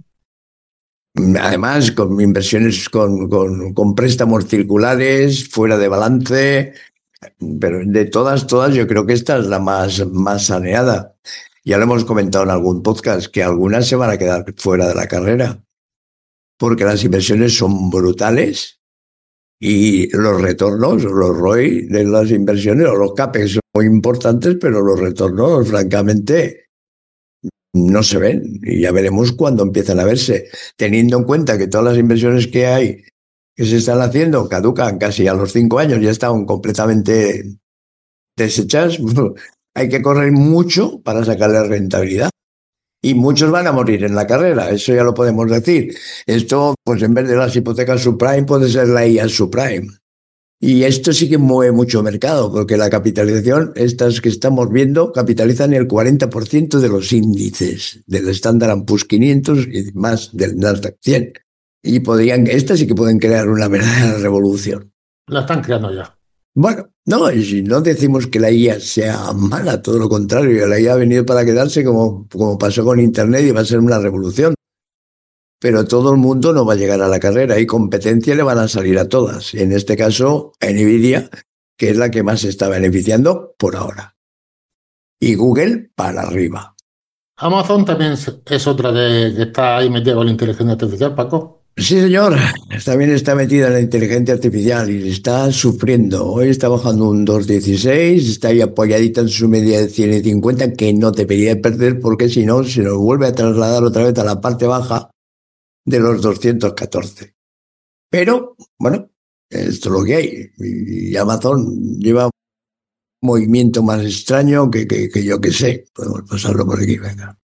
Además, con inversiones con préstamos circulares, fuera de balance, pero de todas, yo creo que esta es la más saneada. Ya lo hemos comentado en algún podcast, que algunas se van a quedar fuera de la carrera, porque las inversiones son brutales y los retornos, los ROI de las inversiones, o los CAPEX son muy importantes, pero los retornos, francamente, no se ven. Y ya veremos cuándo empiezan a verse, teniendo en cuenta que todas las inversiones que hay, que se están haciendo, caducan casi a los 5 años, ya están completamente desechas. Hay que correr mucho para sacarle rentabilidad. Y muchos van a morir en la carrera, eso ya lo podemos decir. Esto, pues en vez de las hipotecas subprime, puede ser la IA subprime. Y esto sí que mueve mucho mercado, porque la capitalización, estas que estamos viendo, capitalizan el 40% de los índices del Standard & Poor's 500 y más del Nasdaq 100. Y estas sí que pueden crear una verdadera revolución. La están creando ya. Bueno, no, y si no decimos que la IA sea mala, todo lo contrario, la IA ha venido para quedarse como pasó con Internet y va a ser una revolución. Pero todo el mundo no va a llegar a la carrera y competencia le van a salir a todas. En este caso, a Nvidia, que es la que más se está beneficiando por ahora. Y Google para arriba. Amazon también es otra de que está ahí metida con la inteligencia artificial, Paco. Sí, señor, también está metida en la inteligencia artificial y está sufriendo. Hoy está bajando un 2,16, está ahí apoyadita en su media de 150, que no debería perder porque si no, se nos vuelve a trasladar otra vez a la parte baja de los 214. Pero, bueno, esto es lo que hay. Y Amazon lleva un movimiento más extraño que yo que sé. Podemos pasarlo por aquí, venga.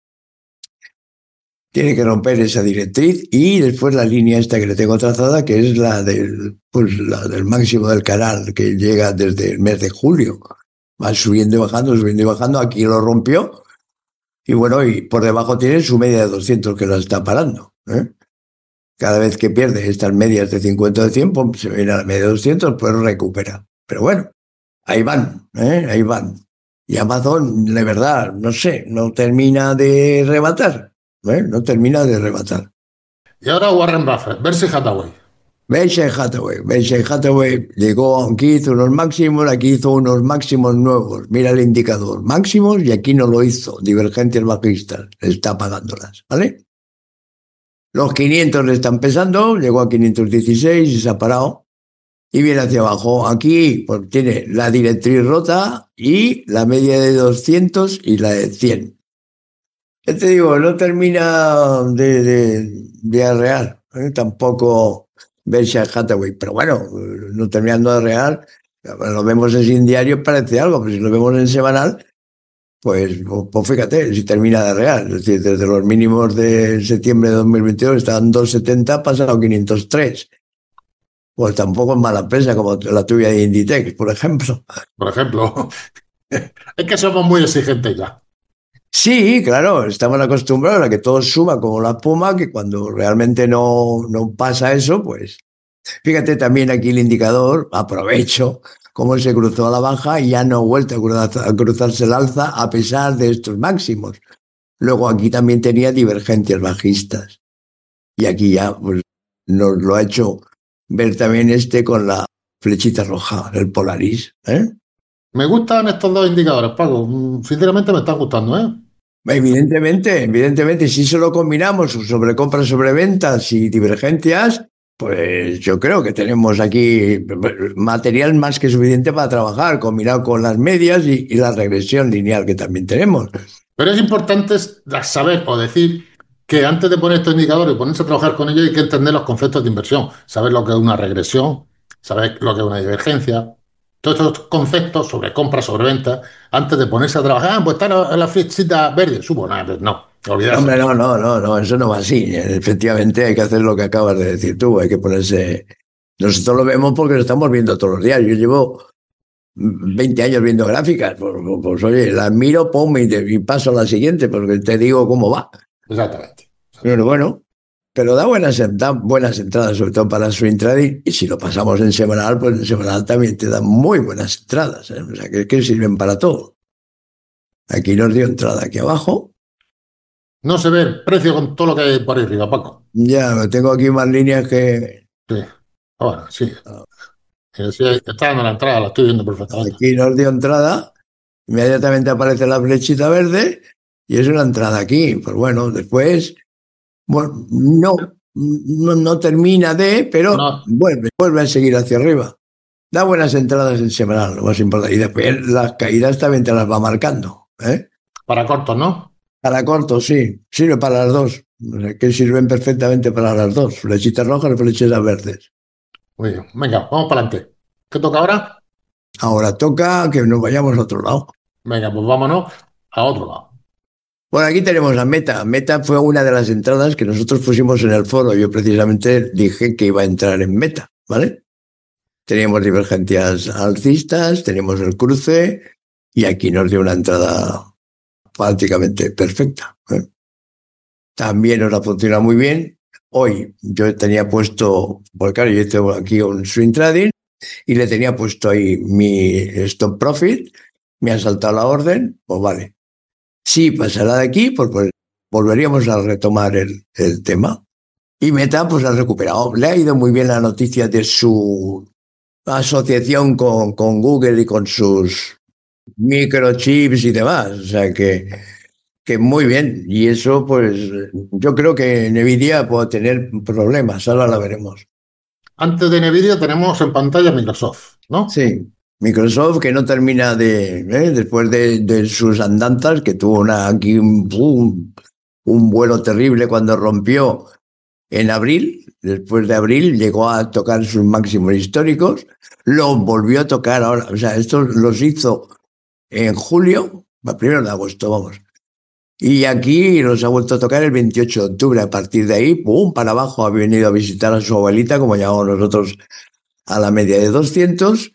Tiene que romper esa directriz y después la línea esta que le tengo trazada, que es la del máximo del canal, que llega desde el mes de julio. Va subiendo y bajando, subiendo y bajando. Aquí lo rompió. Y bueno, y por debajo tiene su media de 200 que la está parando, ¿eh? Cada vez que pierde estas medias de 50 de 100, pum, se viene a la media de 200, pues recupera. Pero bueno, ahí van, ¿eh? Ahí van. Y Amazon, de verdad, no sé, no termina de rematar, ¿eh? No termina de rematar. Y ahora Warren Buffett, Berkshire Hathaway. Berkshire Hathaway llegó, aquí hizo unos máximos, aquí hizo unos máximos nuevos. Mira el indicador, máximos, y aquí no lo hizo. Divergencias bajistas, está pagándolas, ¿vale? Los 500 le están pesando, llegó a 516 y se ha parado. Y viene hacia abajo. Aquí pues, tiene la directriz rota y la media de 200 y la de 100. Ya te digo, no termina de arrear, ¿eh? Tampoco Berkshire Hathaway, pero bueno, no terminando de arrear, lo vemos en sin diario, parece algo, pero si lo vemos en semanal, pues fíjate, si termina de arrear, es decir, desde los mínimos de septiembre de 2022 están 270, pasan a 503. Pues tampoco es mala empresa como la tuya de Inditex, por ejemplo. Por ejemplo. Es que somos muy exigentes ya. Sí, claro, estamos acostumbrados a que todo suba como la espuma, que cuando realmente no pasa eso, pues fíjate también aquí el indicador, aprovecho cómo se cruzó a la baja y ya no ha vuelto a cruzarse el alza a pesar de estos máximos. Luego aquí también tenía divergencias bajistas y aquí ya pues, nos lo ha hecho ver también este con la flechita roja, el Polaris, ¿eh? Me gustan estos dos indicadores, Paco. Sinceramente me están gustando, ¿eh? Evidentemente, si eso lo combinamos sobre compras, sobre ventas y divergencias, pues yo creo que tenemos aquí material más que suficiente para trabajar, combinado con las medias y la regresión lineal que también tenemos. Pero es importante saber o decir que antes de poner estos indicadores y ponerse a trabajar con ellos hay que entender los conceptos de inversión, saber lo que es una regresión, saber lo que es una divergencia, todos estos conceptos sobre compra, sobre venta, antes de ponerse a trabajar, pues está la flechita verde, subo, nada, pues no, olvidarse. Hombre, no, eso no va así. Efectivamente hay que hacer lo que acabas de decir tú, hay que ponerse... Nosotros lo vemos porque lo estamos viendo todos los días. Yo llevo 20 años viendo gráficas, pues, oye, las miro, pum, y paso a la siguiente, porque te digo cómo va. Exactamente. Pero bueno, pero da buenas entradas, sobre todo para swing trading, y si lo pasamos en semanal, pues en semanal también te dan muy buenas entradas, ¿eh? O sea, que sirven para todo. Aquí nos dio entrada aquí abajo. No se ve el precio con todo lo que hay por ahí arriba, Paco. Ya tengo aquí más líneas que Sí. Ahora, sí. Sí, está dando la entrada, la estoy viendo perfectamente. aquí nos dio entrada. Inmediatamente aparece la flechita verde y es una entrada aquí. Pues bueno, después, bueno, no termina de, pero No, vuelve a seguir hacia arriba. Da buenas entradas en semanal, lo más importante. Y después las caídas también te las va marcando, ¿eh? para cortos, ¿no? Para corto, sí, sirve para las dos. O sea, que sirven perfectamente para las dos, flechitas rojas y flechitas verdes. Muy bien, venga, vamos para adelante. ¿Qué toca ahora? Ahora toca que nos vayamos a otro lado. Venga, pues vámonos a otro lado. Bueno, aquí tenemos a Meta. Meta fue una de las entradas que nosotros pusimos en el foro. Yo precisamente dije que iba a entrar en Meta, ¿vale? Teníamos divergencias alcistas, tenemos el cruce y aquí nos dio una entrada prácticamente perfecta, ¿eh? También nos ha funcionado muy bien. Hoy yo tenía puesto, porque claro, yo tengo aquí un swing trading y le tenía puesto ahí mi stop profit, me ha saltado la orden, pues vale. Si pasará de aquí, pues volveríamos a retomar el tema. Y Meta pues ha recuperado. Le ha ido muy bien la noticia de su asociación con Google y con sus microchips y demás. O sea que muy bien. Y eso, pues, yo creo que Nvidia puede tener problemas. Ahora la veremos. Antes de Nvidia tenemos en pantalla Microsoft, ¿no? Sí. Microsoft que no termina después de sus andanzas, que tuvo aquí un vuelo terrible cuando rompió en abril. Después de abril llegó a tocar sus máximos históricos. Lo volvió a tocar ahora. O sea, esto los hizo en julio, primero de agosto, vamos. Y aquí los ha vuelto a tocar el 28 de octubre. A partir de ahí, pum, para abajo, ha venido a visitar a su abuelita, como llamamos nosotros, a la media de 200,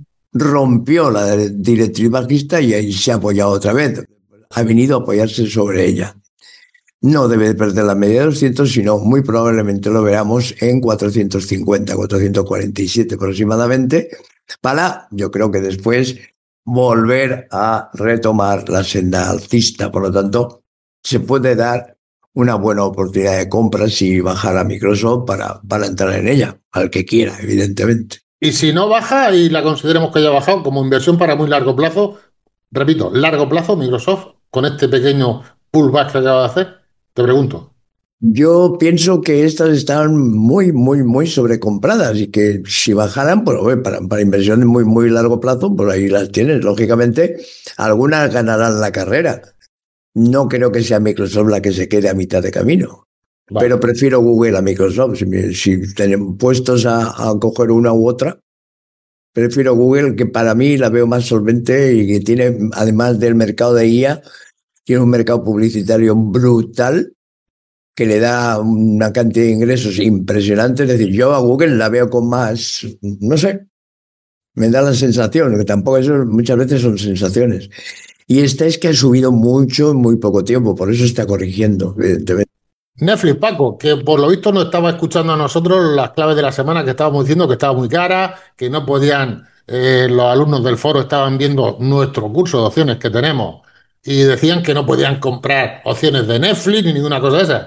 rompió la directriz bajista y ahí se ha apoyado otra vez. Ha venido a apoyarse sobre ella. No debe de perder la media de 200, sino muy probablemente lo veamos en 450, 447 aproximadamente, para, yo creo que después, volver a retomar la senda alcista. Por lo tanto, se puede dar una buena oportunidad de compra si bajara Microsoft para entrar en ella, al que quiera, evidentemente. Y si no baja y la consideremos que haya bajado como inversión para muy largo plazo, repito, largo plazo, Microsoft, con este pequeño pullback que acaba de hacer, te pregunto. Yo pienso que estas están muy sobrecompradas y que si bajaran, pues oye, para inversión de muy largo plazo, pues ahí las tienes. Lógicamente, algunas ganarán la carrera. No creo que sea Microsoft la que se quede a mitad de camino, Vale. pero prefiero Google a Microsoft. Si tenemos puestos a coger una u otra, prefiero Google, que para mí la veo más solvente y que tiene, además del mercado de IA, tiene un mercado publicitario brutal que le da una cantidad de ingresos impresionante. Es decir, yo a Google la veo con más, no sé, me da la sensación, que tampoco eso muchas veces son sensaciones. Y esta es que ha subido mucho en muy poco tiempo, por eso está corrigiendo, evidentemente. Netflix, Paco, que por lo visto no estaba escuchando a nosotros las claves de la semana que estábamos diciendo que estaba muy cara, que no podían, los alumnos del foro estaban viendo nuestro curso de opciones que tenemos y decían que no podían comprar opciones de Netflix ni ninguna cosa de esa.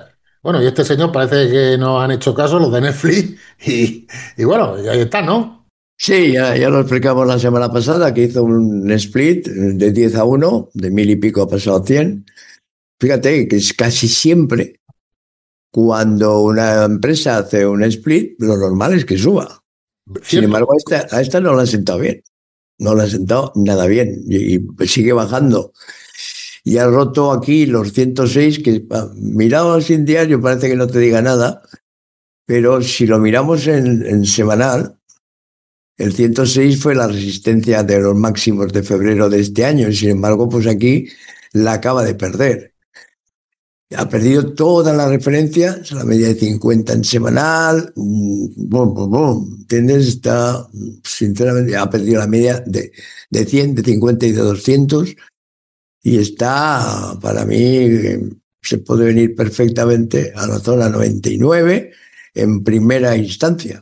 Bueno, y este señor parece que nos han hecho caso los de Netflix y bueno, y ahí está, ¿no? Sí, ya lo explicamos la semana pasada, que hizo un split de 10-1, de 1000 y pico ha pasado a 100. Fíjate que es casi siempre cuando una empresa hace un split, lo normal es que suba. Sin Cierto. embargo, a esta no la ha sentado bien. No la ha sentado nada bien y sigue bajando. Y ha roto aquí los 106, que mirado así en diario parece que no te diga nada, pero si lo miramos en semanal, el 106 fue la resistencia de los máximos de febrero de este año y sin embargo, pues aquí la acaba de perder. Ha perdido todas las referencias, la media de 50 en semanal, bum, bum, bum, ¿entiendes? Está, sinceramente, ha perdido la media de 100, de 50 y de 200 y está, para mí, se puede venir perfectamente a la zona 99 en primera instancia.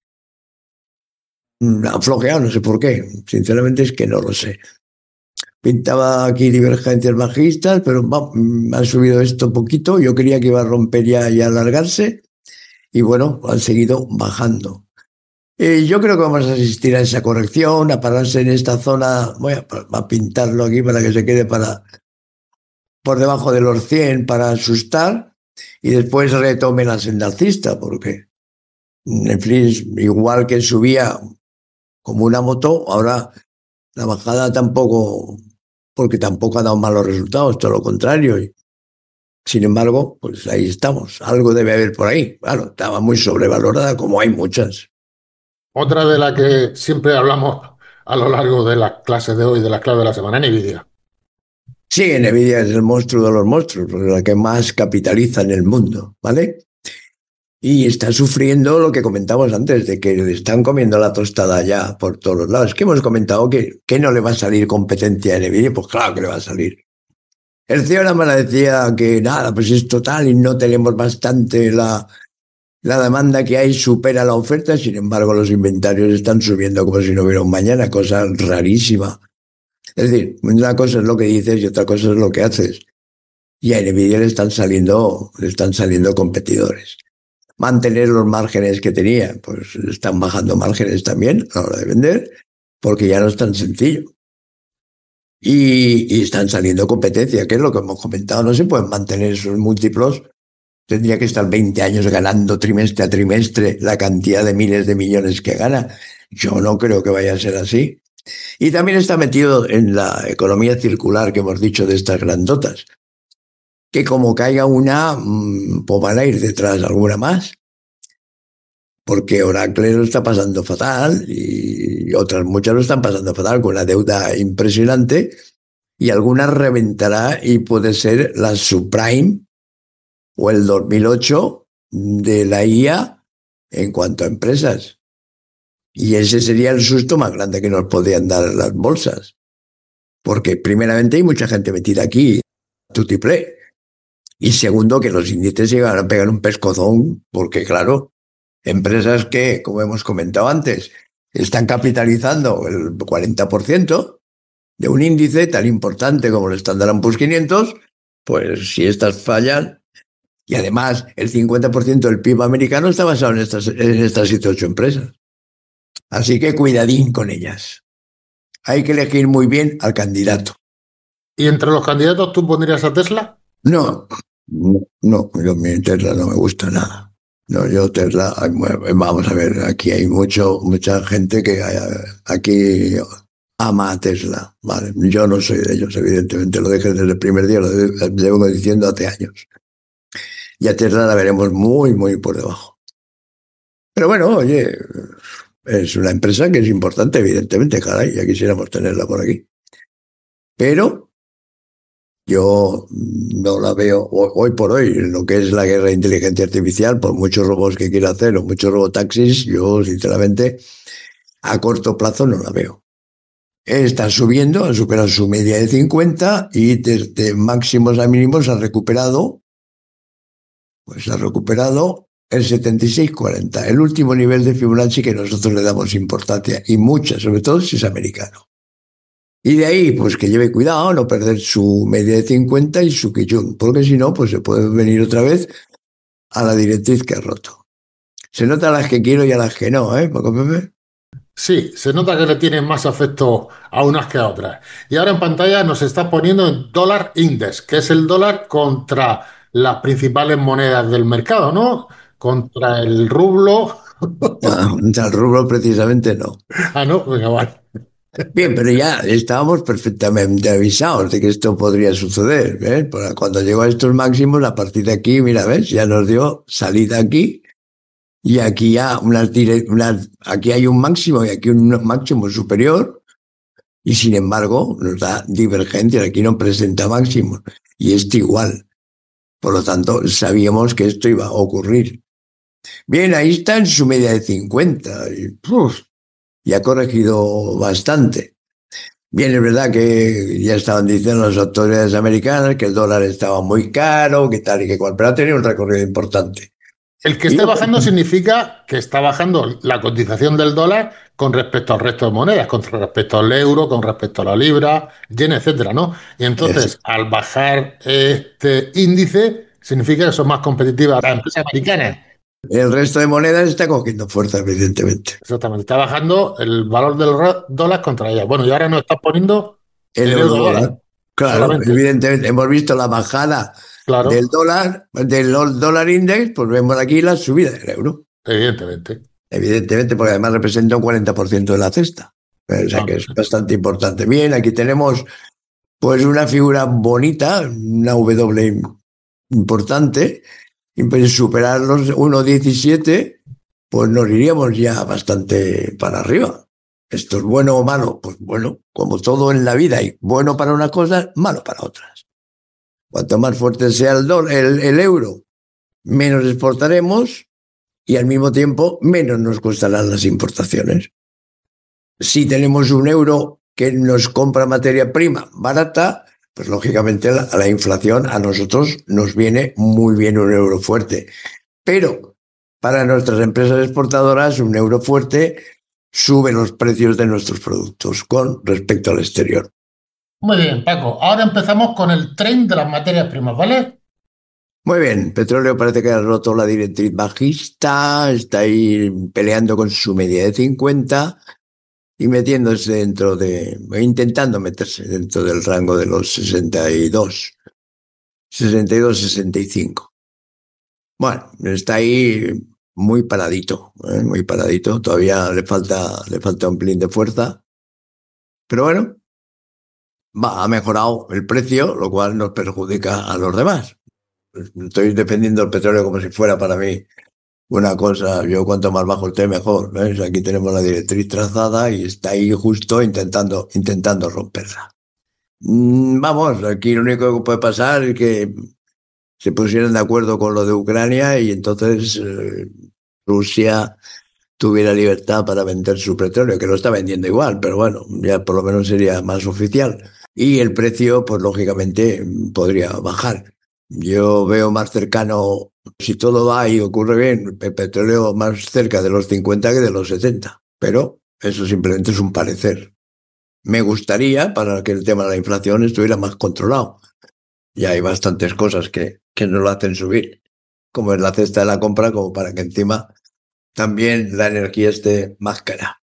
Ha flojeado, no sé por qué, sinceramente es que no lo sé. Pintaba aquí divergencias bajistas, pero ha subido esto poquito. Yo creía que iba a romper ya y alargarse. Y bueno, han seguido bajando. Yo creo que vamos a asistir a esa corrección, a pararse en esta zona. Voy a pintarlo aquí para que se quede por debajo de los 100 para asustar. Y después retome la senda alcista, porque Netflix, igual que subía como una moto, ahora la bajada tampoco, porque tampoco ha dado malos resultados, todo lo contrario. Y, sin embargo, pues ahí estamos. Algo debe haber por ahí. Claro, estaba muy sobrevalorada, como hay muchas. Otra de la que siempre hablamos a lo largo de las clases de hoy, de las claves de la semana, Nvidia. Sí, Nvidia es el monstruo de los monstruos, la que más capitaliza en el mundo, ¿vale? Y está sufriendo lo que comentamos antes, de que le están comiendo la tostada ya por todos los lados. Es que hemos comentado que no le va a salir competencia a Nvidia, pues claro que le va a salir. El CEO nada más decía que nada, pues es total y no tenemos bastante la demanda que hay supera la oferta, sin embargo los inventarios están subiendo como si no hubiera un mañana, cosa rarísima. Es decir, una cosa es lo que dices y otra cosa es lo que haces. Y a Nvidia le están saliendo competidores. Mantener los márgenes que tenía, pues están bajando márgenes también a la hora de vender, porque ya no es tan sencillo. Y están saliendo competencia, que es lo que hemos comentado, no se pueden mantener esos múltiplos. Tendría que estar 20 años ganando trimestre a trimestre la cantidad de miles de millones que gana. Yo no creo que vaya a ser así. Y también está metido en la economía circular que hemos dicho de estas grandotas, que como caiga una, pues van a ir detrás alguna más, porque Oracle lo está pasando fatal y otras muchas lo están pasando fatal con una deuda impresionante y algunas reventará y puede ser la subprime o el 2008 de la IA en cuanto a empresas. Y ese sería el susto más grande que nos podrían dar las bolsas. Porque primeramente hay mucha gente metida aquí, tutiplé. Y segundo, que los índices se van a pegar un pescozón, porque claro, empresas que, como hemos comentado antes, están capitalizando el 40% de un índice tan importante como el Standard Poor's 500, pues si estas fallan, y además el 50% del PIB americano está basado en estas 7 o 8 empresas. Así que cuidadín con ellas. Hay que elegir muy bien al candidato. ¿Y entre los candidatos tú pondrías a Tesla? No, no, no, yo mi Tesla no me gusta nada. No, yo Tesla, vamos a ver, aquí hay mucha gente que aquí ama a Tesla, ¿vale? Yo no soy de ellos, evidentemente, lo dejé desde el primer día, lo llevo diciendo hace años. Y a Tesla la veremos muy, muy por debajo. Pero bueno, oye, es una empresa que es importante, evidentemente, caray, ya quisiéramos tenerla por aquí. Pero yo no la veo hoy por hoy, en lo que es la guerra de inteligencia artificial, por muchos robots que quiera hacer o muchos robotaxis, yo sinceramente a corto plazo no la veo. Está subiendo, ha superado su media de 50 y desde máximos a mínimos ha recuperado el 76,40, el último nivel de Fibonacci que nosotros le damos importancia y mucha, sobre todo si es americano. Y de ahí, pues que lleve cuidado, no perder su media de 50 y su Kijun, porque si no, pues se puede venir otra vez a la directriz que he roto. Se nota a las que quiero y a las que no, ¿eh, Paco Pepe? Sí, se nota que le tienen más afecto a unas que a otras. Y ahora en pantalla nos está poniendo el dólar index, que es el dólar contra las principales monedas del mercado, ¿no? Contra el rublo. No, al rubro precisamente no. Ah, no, venga, vale. Bien, pero ya estábamos perfectamente avisados de que esto podría suceder, ¿ves? Cuando llegó a estos máximos, a partir de aquí, mira, ¿ves? Ya nos dio salida aquí y aquí ya aquí hay un máximo y aquí un máximo superior y sin embargo nos da divergencia, aquí no presenta máximo y este igual. Por lo tanto, sabíamos que esto iba a ocurrir. Bien, ahí está en su media de 50 y ha corregido bastante. Bien, es verdad que ya estaban diciendo las autoridades americanas que el dólar estaba muy caro, que tal y que cual, pero ha tenido un recorrido importante. El que Y esté bajando significa que está bajando la cotización del dólar con respecto al resto de monedas, con respecto al euro, con respecto a la libra, yen, etcétera, ¿no? Y es- entonces, al bajar este índice, significa que son más competitivas las empresas americanas. el resto de monedas está cogiendo fuerza, evidentemente. Exactamente, está bajando el valor del dólar contra ella. Bueno, y ahora nos está poniendo El el euro euro dólar, dólar, claro, solamente. evidentemente hemos visto la bajada Claro, del dólar index, pues vemos aquí la subida del euro. evidentemente. Evidentemente, porque además representa un 40% de la cesta. O sea Ah, que es bastante importante. Bien, aquí tenemos pues una figura bonita, una W importante, y pues superar los 1,17, pues nos iríamos ya bastante para arriba. ¿Esto es bueno o malo? Pues bueno, como todo en la vida, hay bueno para unas cosas, malo para otras. Cuanto más fuerte sea el euro, menos exportaremos y al mismo tiempo menos nos costarán las importaciones. Si tenemos un euro que nos compra materia prima barata, pues lógicamente a la inflación a nosotros nos viene muy bien un euro fuerte. Pero para nuestras empresas exportadoras, un euro fuerte sube los precios de nuestros productos con respecto al exterior. muy bien, Paco. Ahora empezamos con el tren de las materias primas, ¿vale? Muy bien, petróleo parece que ha roto la directriz bajista, está ahí peleando con su media de 50 y metiéndose intentando meterse dentro del rango de los 62, 65. Bueno, está ahí muy paradito, muy paradito, todavía le falta un pelín de fuerza, pero bueno, ha mejorado el precio, lo cual nos perjudica a los demás. Estoy defendiendo el petróleo como si fuera para mí una cosa, yo cuanto más bajo esté mejor, ¿ves? Aquí tenemos la directriz trazada y está ahí justo intentando romperla. Vamos, aquí lo único que puede pasar es que se pusieran de acuerdo con lo de Ucrania y entonces Rusia tuviera libertad para vender su petróleo, que lo está vendiendo igual, pero bueno, ya por lo menos sería más oficial. Y el precio, pues lógicamente, podría bajar. Yo veo más cercano, si todo va y ocurre bien, el petróleo más cerca de los 50 que de los 70. Pero eso simplemente es un parecer. Me gustaría para que el tema de la inflación estuviera más controlado. Y hay bastantes cosas que nos lo hacen subir, como es la cesta de la compra, como para que encima también la energía esté más cara.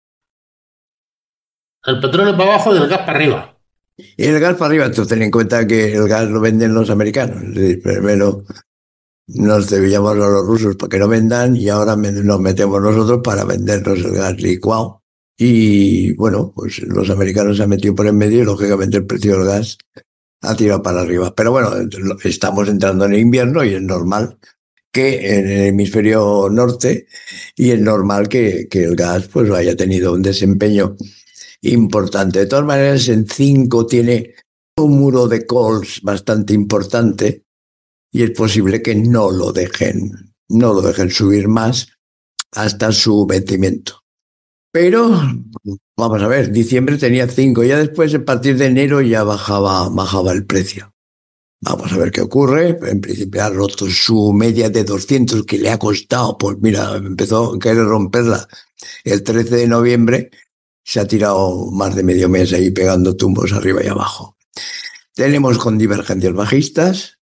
El petróleo para abajo y el gas para arriba. Y el gas para arriba, tú ten en cuenta que el gas lo venden los americanos. Es decir, primero nos debíamos a los rusos para que no vendan y ahora nos metemos nosotros para vendernos el gas licuado. Y bueno, pues los americanos se han metido por en medio y lógicamente el precio del gas ha tirado para arriba. Pero bueno, estamos entrando en invierno y es normal que en el hemisferio norte y es normal que el gas pues haya tenido un desempeño importante. De todas maneras, en 5 tiene un muro de calls bastante importante y es posible que no lo dejen subir más hasta su vencimiento. Pero vamos a ver, diciembre tenía 5, ya después a partir de enero ya bajaba el precio. Vamos a ver qué ocurre. En principio ha roto su media de 200 que le ha costado, pues mira, empezó a querer romperla el 13 de noviembre. Se ha tirado más de medio mes ahí pegando tumbos arriba y abajo. Tenemos con divergencias bajistas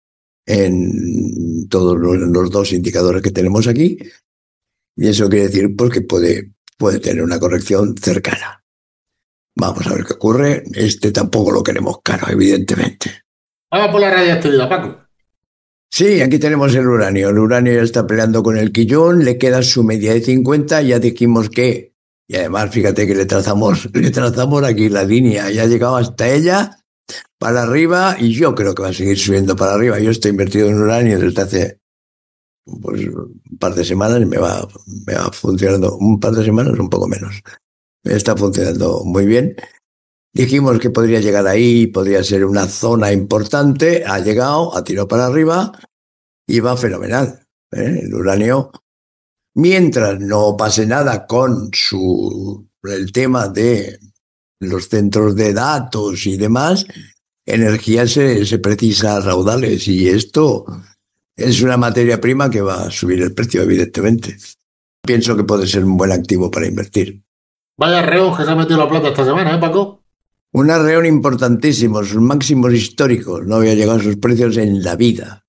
en todos los dos indicadores que tenemos aquí. Y eso quiere decir pues, que puede tener una corrección cercana. Vamos a ver qué ocurre. Este tampoco lo queremos caro, evidentemente. Vamos por la radiactividad, Paco. Sí, aquí tenemos el uranio. El uranio ya está peleando con el quillón, le queda su media de 50, ya dijimos que, y además fíjate que le trazamos aquí la línea, ya ha llegado hasta ella, para arriba, y yo creo que va a seguir subiendo para arriba. Yo estoy invertido en uranio desde hace pues, un par de semanas y me va funcionando, un par de semanas, un poco menos. Me está funcionando muy bien. Dijimos que podría llegar ahí, podría ser una zona importante, ha llegado, ha tirado para arriba y va fenomenal. El uranio, mientras no pase nada con el tema de los centros de datos y demás, energía se precisa a raudales y esto es una materia prima que va a subir el precio, evidentemente. Pienso que puede ser un buen activo para invertir. Vaya reos que se ha metido la plata esta semana, ¿eh, Paco? Un arreón importantísimo, sus máximos históricos. No había llegado a sus precios en la vida.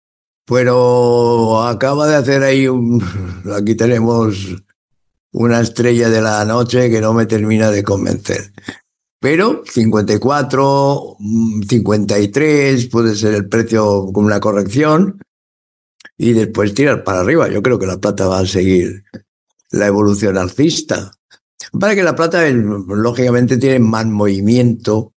Pero acaba de hacer ahí aquí tenemos una estrella de la noche que no me termina de convencer. Pero 54, 53 puede ser el precio con una corrección y después tirar para arriba. Yo creo que la plata va a seguir la evolución alcista. Para que la plata, lógicamente, tiene más movimiento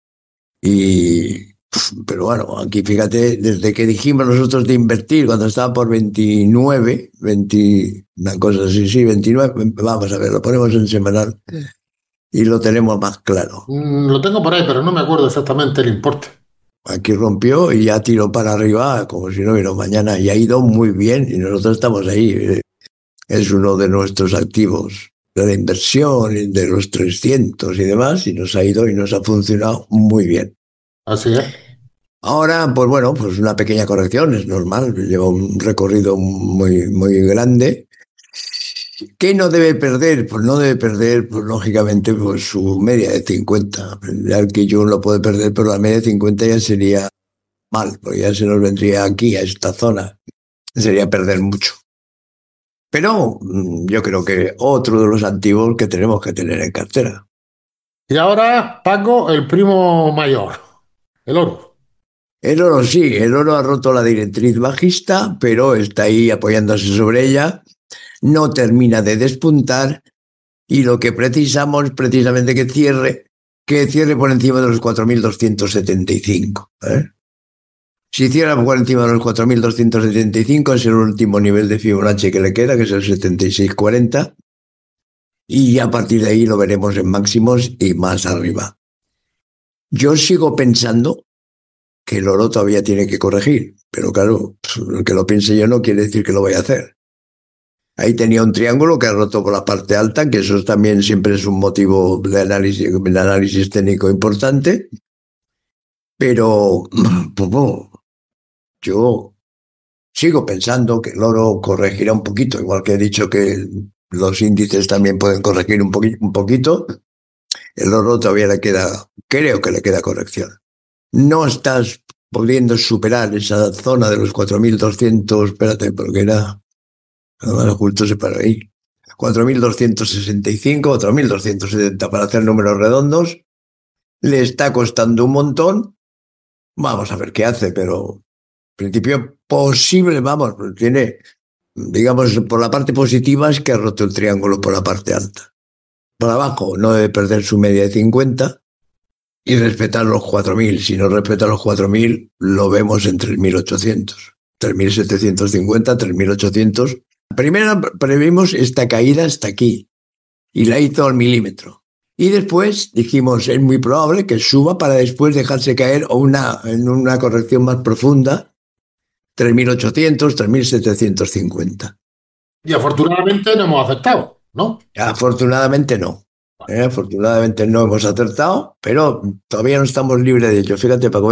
y... Pero bueno, aquí fíjate, desde que dijimos nosotros de invertir, cuando estaba por 29, 20, una cosa así, sí, 29, vamos a ver, lo ponemos en semanal y lo tenemos más claro. Lo tengo por ahí, pero no me acuerdo exactamente el importe. Aquí rompió y ya tiró para arriba como si no hubiera un mañana y ha ido muy bien y nosotros estamos ahí. Es uno de nuestros activos de la inversión, de los 300 y demás, y nos ha ido y nos ha funcionado muy bien. Así es. Ahora, pues bueno, pues una pequeña corrección, es normal, lleva un recorrido muy, muy grande. ¿Qué no debe perder? Pues no debe perder, pues lógicamente, pues su media de 50. Ya el que yo lo puede perder, pero la media de 50 ya sería mal, porque ya se nos vendría aquí, a esta zona. Sería perder mucho. Pero yo creo que otro de los activos que tenemos que tener en cartera. Y ahora, Paco, el primo mayor, el oro. El oro sí, el oro ha roto la directriz bajista, pero está ahí apoyándose sobre ella, no termina de despuntar y lo que precisamos es precisamente que cierre por encima de los 4.275. Si cierra por encima de los 4.275 es el último nivel de Fibonacci que le queda, que es el 7640, y a partir de ahí lo veremos en máximos y más arriba. Yo sigo pensando que el oro todavía tiene que corregir, pero claro, el que lo piense yo no quiere decir que lo vaya a hacer. Ahí tenía un triángulo que ha roto por la parte alta, que eso también siempre es un motivo de análisis técnico importante, pero pues, bueno, yo sigo pensando que el oro corregirá un poquito, igual que he dicho que los índices también pueden corregir un poquito. El oro todavía le queda, creo que le queda corrección. No estás pudiendo superar esa zona de los 4.200, espérate, porque era, ahora justo se para ahí, 4.265, 4.270 para hacer números redondos. Le está costando un montón. Vamos a ver qué hace, pero en principio posible, vamos, tiene, digamos, por la parte positiva es que ha roto el triángulo por la parte alta. Por abajo no debe perder su media de 50 y respetar los 4.000. Si no respeta los 4.000, lo vemos en 3.800. 3.750, 3.800. Primero previmos esta caída hasta aquí y la hizo al milímetro. Y después dijimos, es muy probable que suba para después dejarse caer en una corrección más profunda, 3.800, 3.750. Y afortunadamente no hemos aceptado, ¿no? Afortunadamente no. Afortunadamente no hemos acertado, pero todavía no estamos libres de ello. Fíjate, Paco,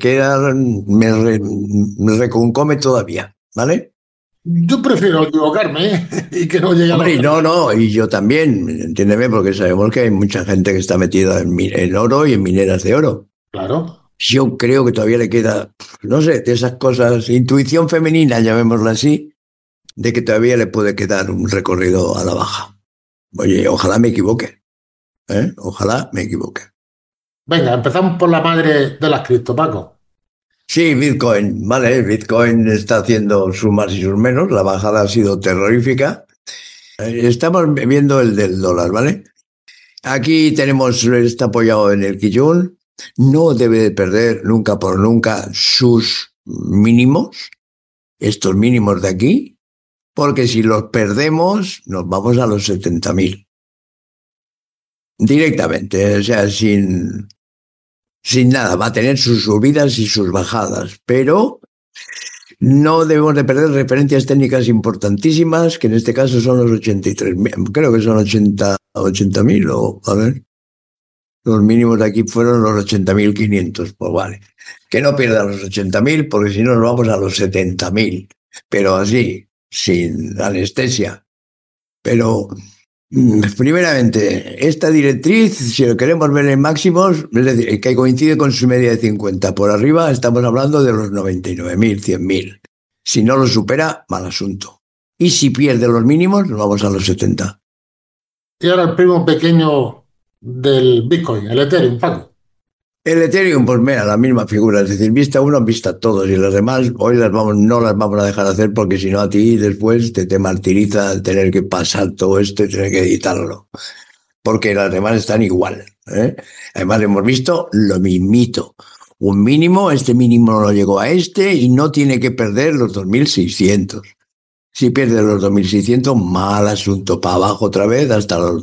me reconcome todavía, ¿vale? Yo prefiero equivocarme, ¿eh? Y que no llegue a los... Hombre, no, y yo también, entiéndeme, porque sabemos que hay mucha gente que está metida en oro y en mineras de oro. Claro. Yo creo que todavía le queda, no sé, de esas cosas, intuición femenina, llamémosla así, de que todavía le puede quedar un recorrido a la baja. Oye, ojalá me equivoque, ¿eh? Ojalá me equivoque. Venga, empezamos por la madre de las cripto, Paco. Sí, Bitcoin, vale, Bitcoin está haciendo sus más y sus menos, la bajada ha sido terrorífica. Estamos viendo el del dólar, ¿vale? Aquí tenemos, está apoyado en el Kijun, no debe de perder nunca por nunca sus mínimos, estos mínimos de aquí, porque si los perdemos nos vamos a los 70.000 directamente, o sea, sin nada, va a tener sus subidas y sus bajadas, pero no debemos de perder referencias técnicas importantísimas, que en este caso son los 83.000, creo que son 80.000 o, a ver, los mínimos de aquí fueron los 80.500, pues vale. Que no pierdan los 80.000, porque si no nos vamos a los 70.000, pero así, sin anestesia. Pero, primeramente, esta directriz, si lo queremos ver en máximos, es decir, que coincide con su media de 50 por arriba, estamos hablando de los 99.000, 100.000. Si no lo supera, mal asunto. Y si pierde los mínimos, nos vamos a los 70. Y ahora el primo pequeño del Bitcoin, el Ethereum, Paco. El Ethereum, pues mira, la misma figura, es decir, vista uno, vista todos, y las demás hoy no las vamos a dejar hacer porque si no a ti después te martiriza el tener que pasar todo esto y tener que editarlo, porque las demás están igual, ¿eh? Además hemos visto lo mismito, un mínimo, este mínimo no llegó a este y no tiene que perder los 2.600. Si pierde los 2.600, mal asunto, para abajo otra vez hasta los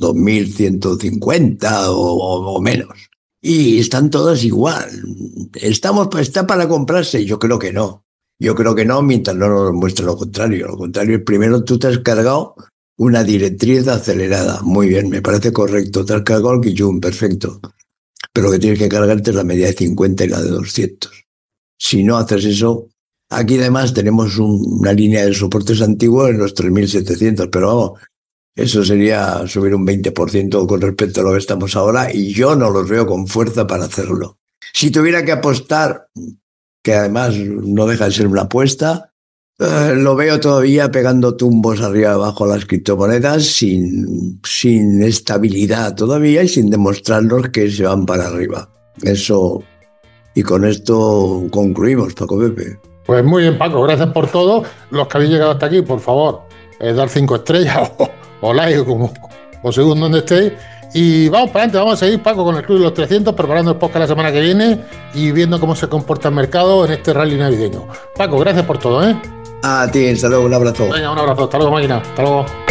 2.150 o menos. Y están todas igual. ¿Está para comprarse? Yo creo que no. Yo creo que no, mientras no nos muestre lo contrario. Lo contrario es, primero tú te has cargado una directriz acelerada. Muy bien, me parece correcto. Te has cargado el Kijun, perfecto. Pero lo que tienes que cargarte es la media de 50 y la de 200. Si no haces eso, aquí además tenemos una línea de soportes antiguos en los 3.700, pero vamos, eso sería subir un 20% con respecto a lo que estamos ahora y yo no los veo con fuerza para hacerlo. Si tuviera que apostar, que además no deja de ser una apuesta, lo veo todavía pegando tumbos arriba abajo a las criptomonedas sin estabilidad todavía y sin demostrarnos que se van para arriba. Eso, y con esto concluimos, Paco Pepe. Pues muy bien, Paco, gracias por todo. Los que habéis llegado hasta aquí, por favor, dar 5 estrellas o like o según donde estéis. Y vamos para adelante, vamos a seguir, Paco, con el Club de los 300, preparando el podcast la semana que viene y viendo cómo se comporta el mercado en este rally navideño. Paco, gracias por todo, ¿eh? A ti, hasta luego, un abrazo. Venga, un abrazo, hasta luego, máquina, hasta luego.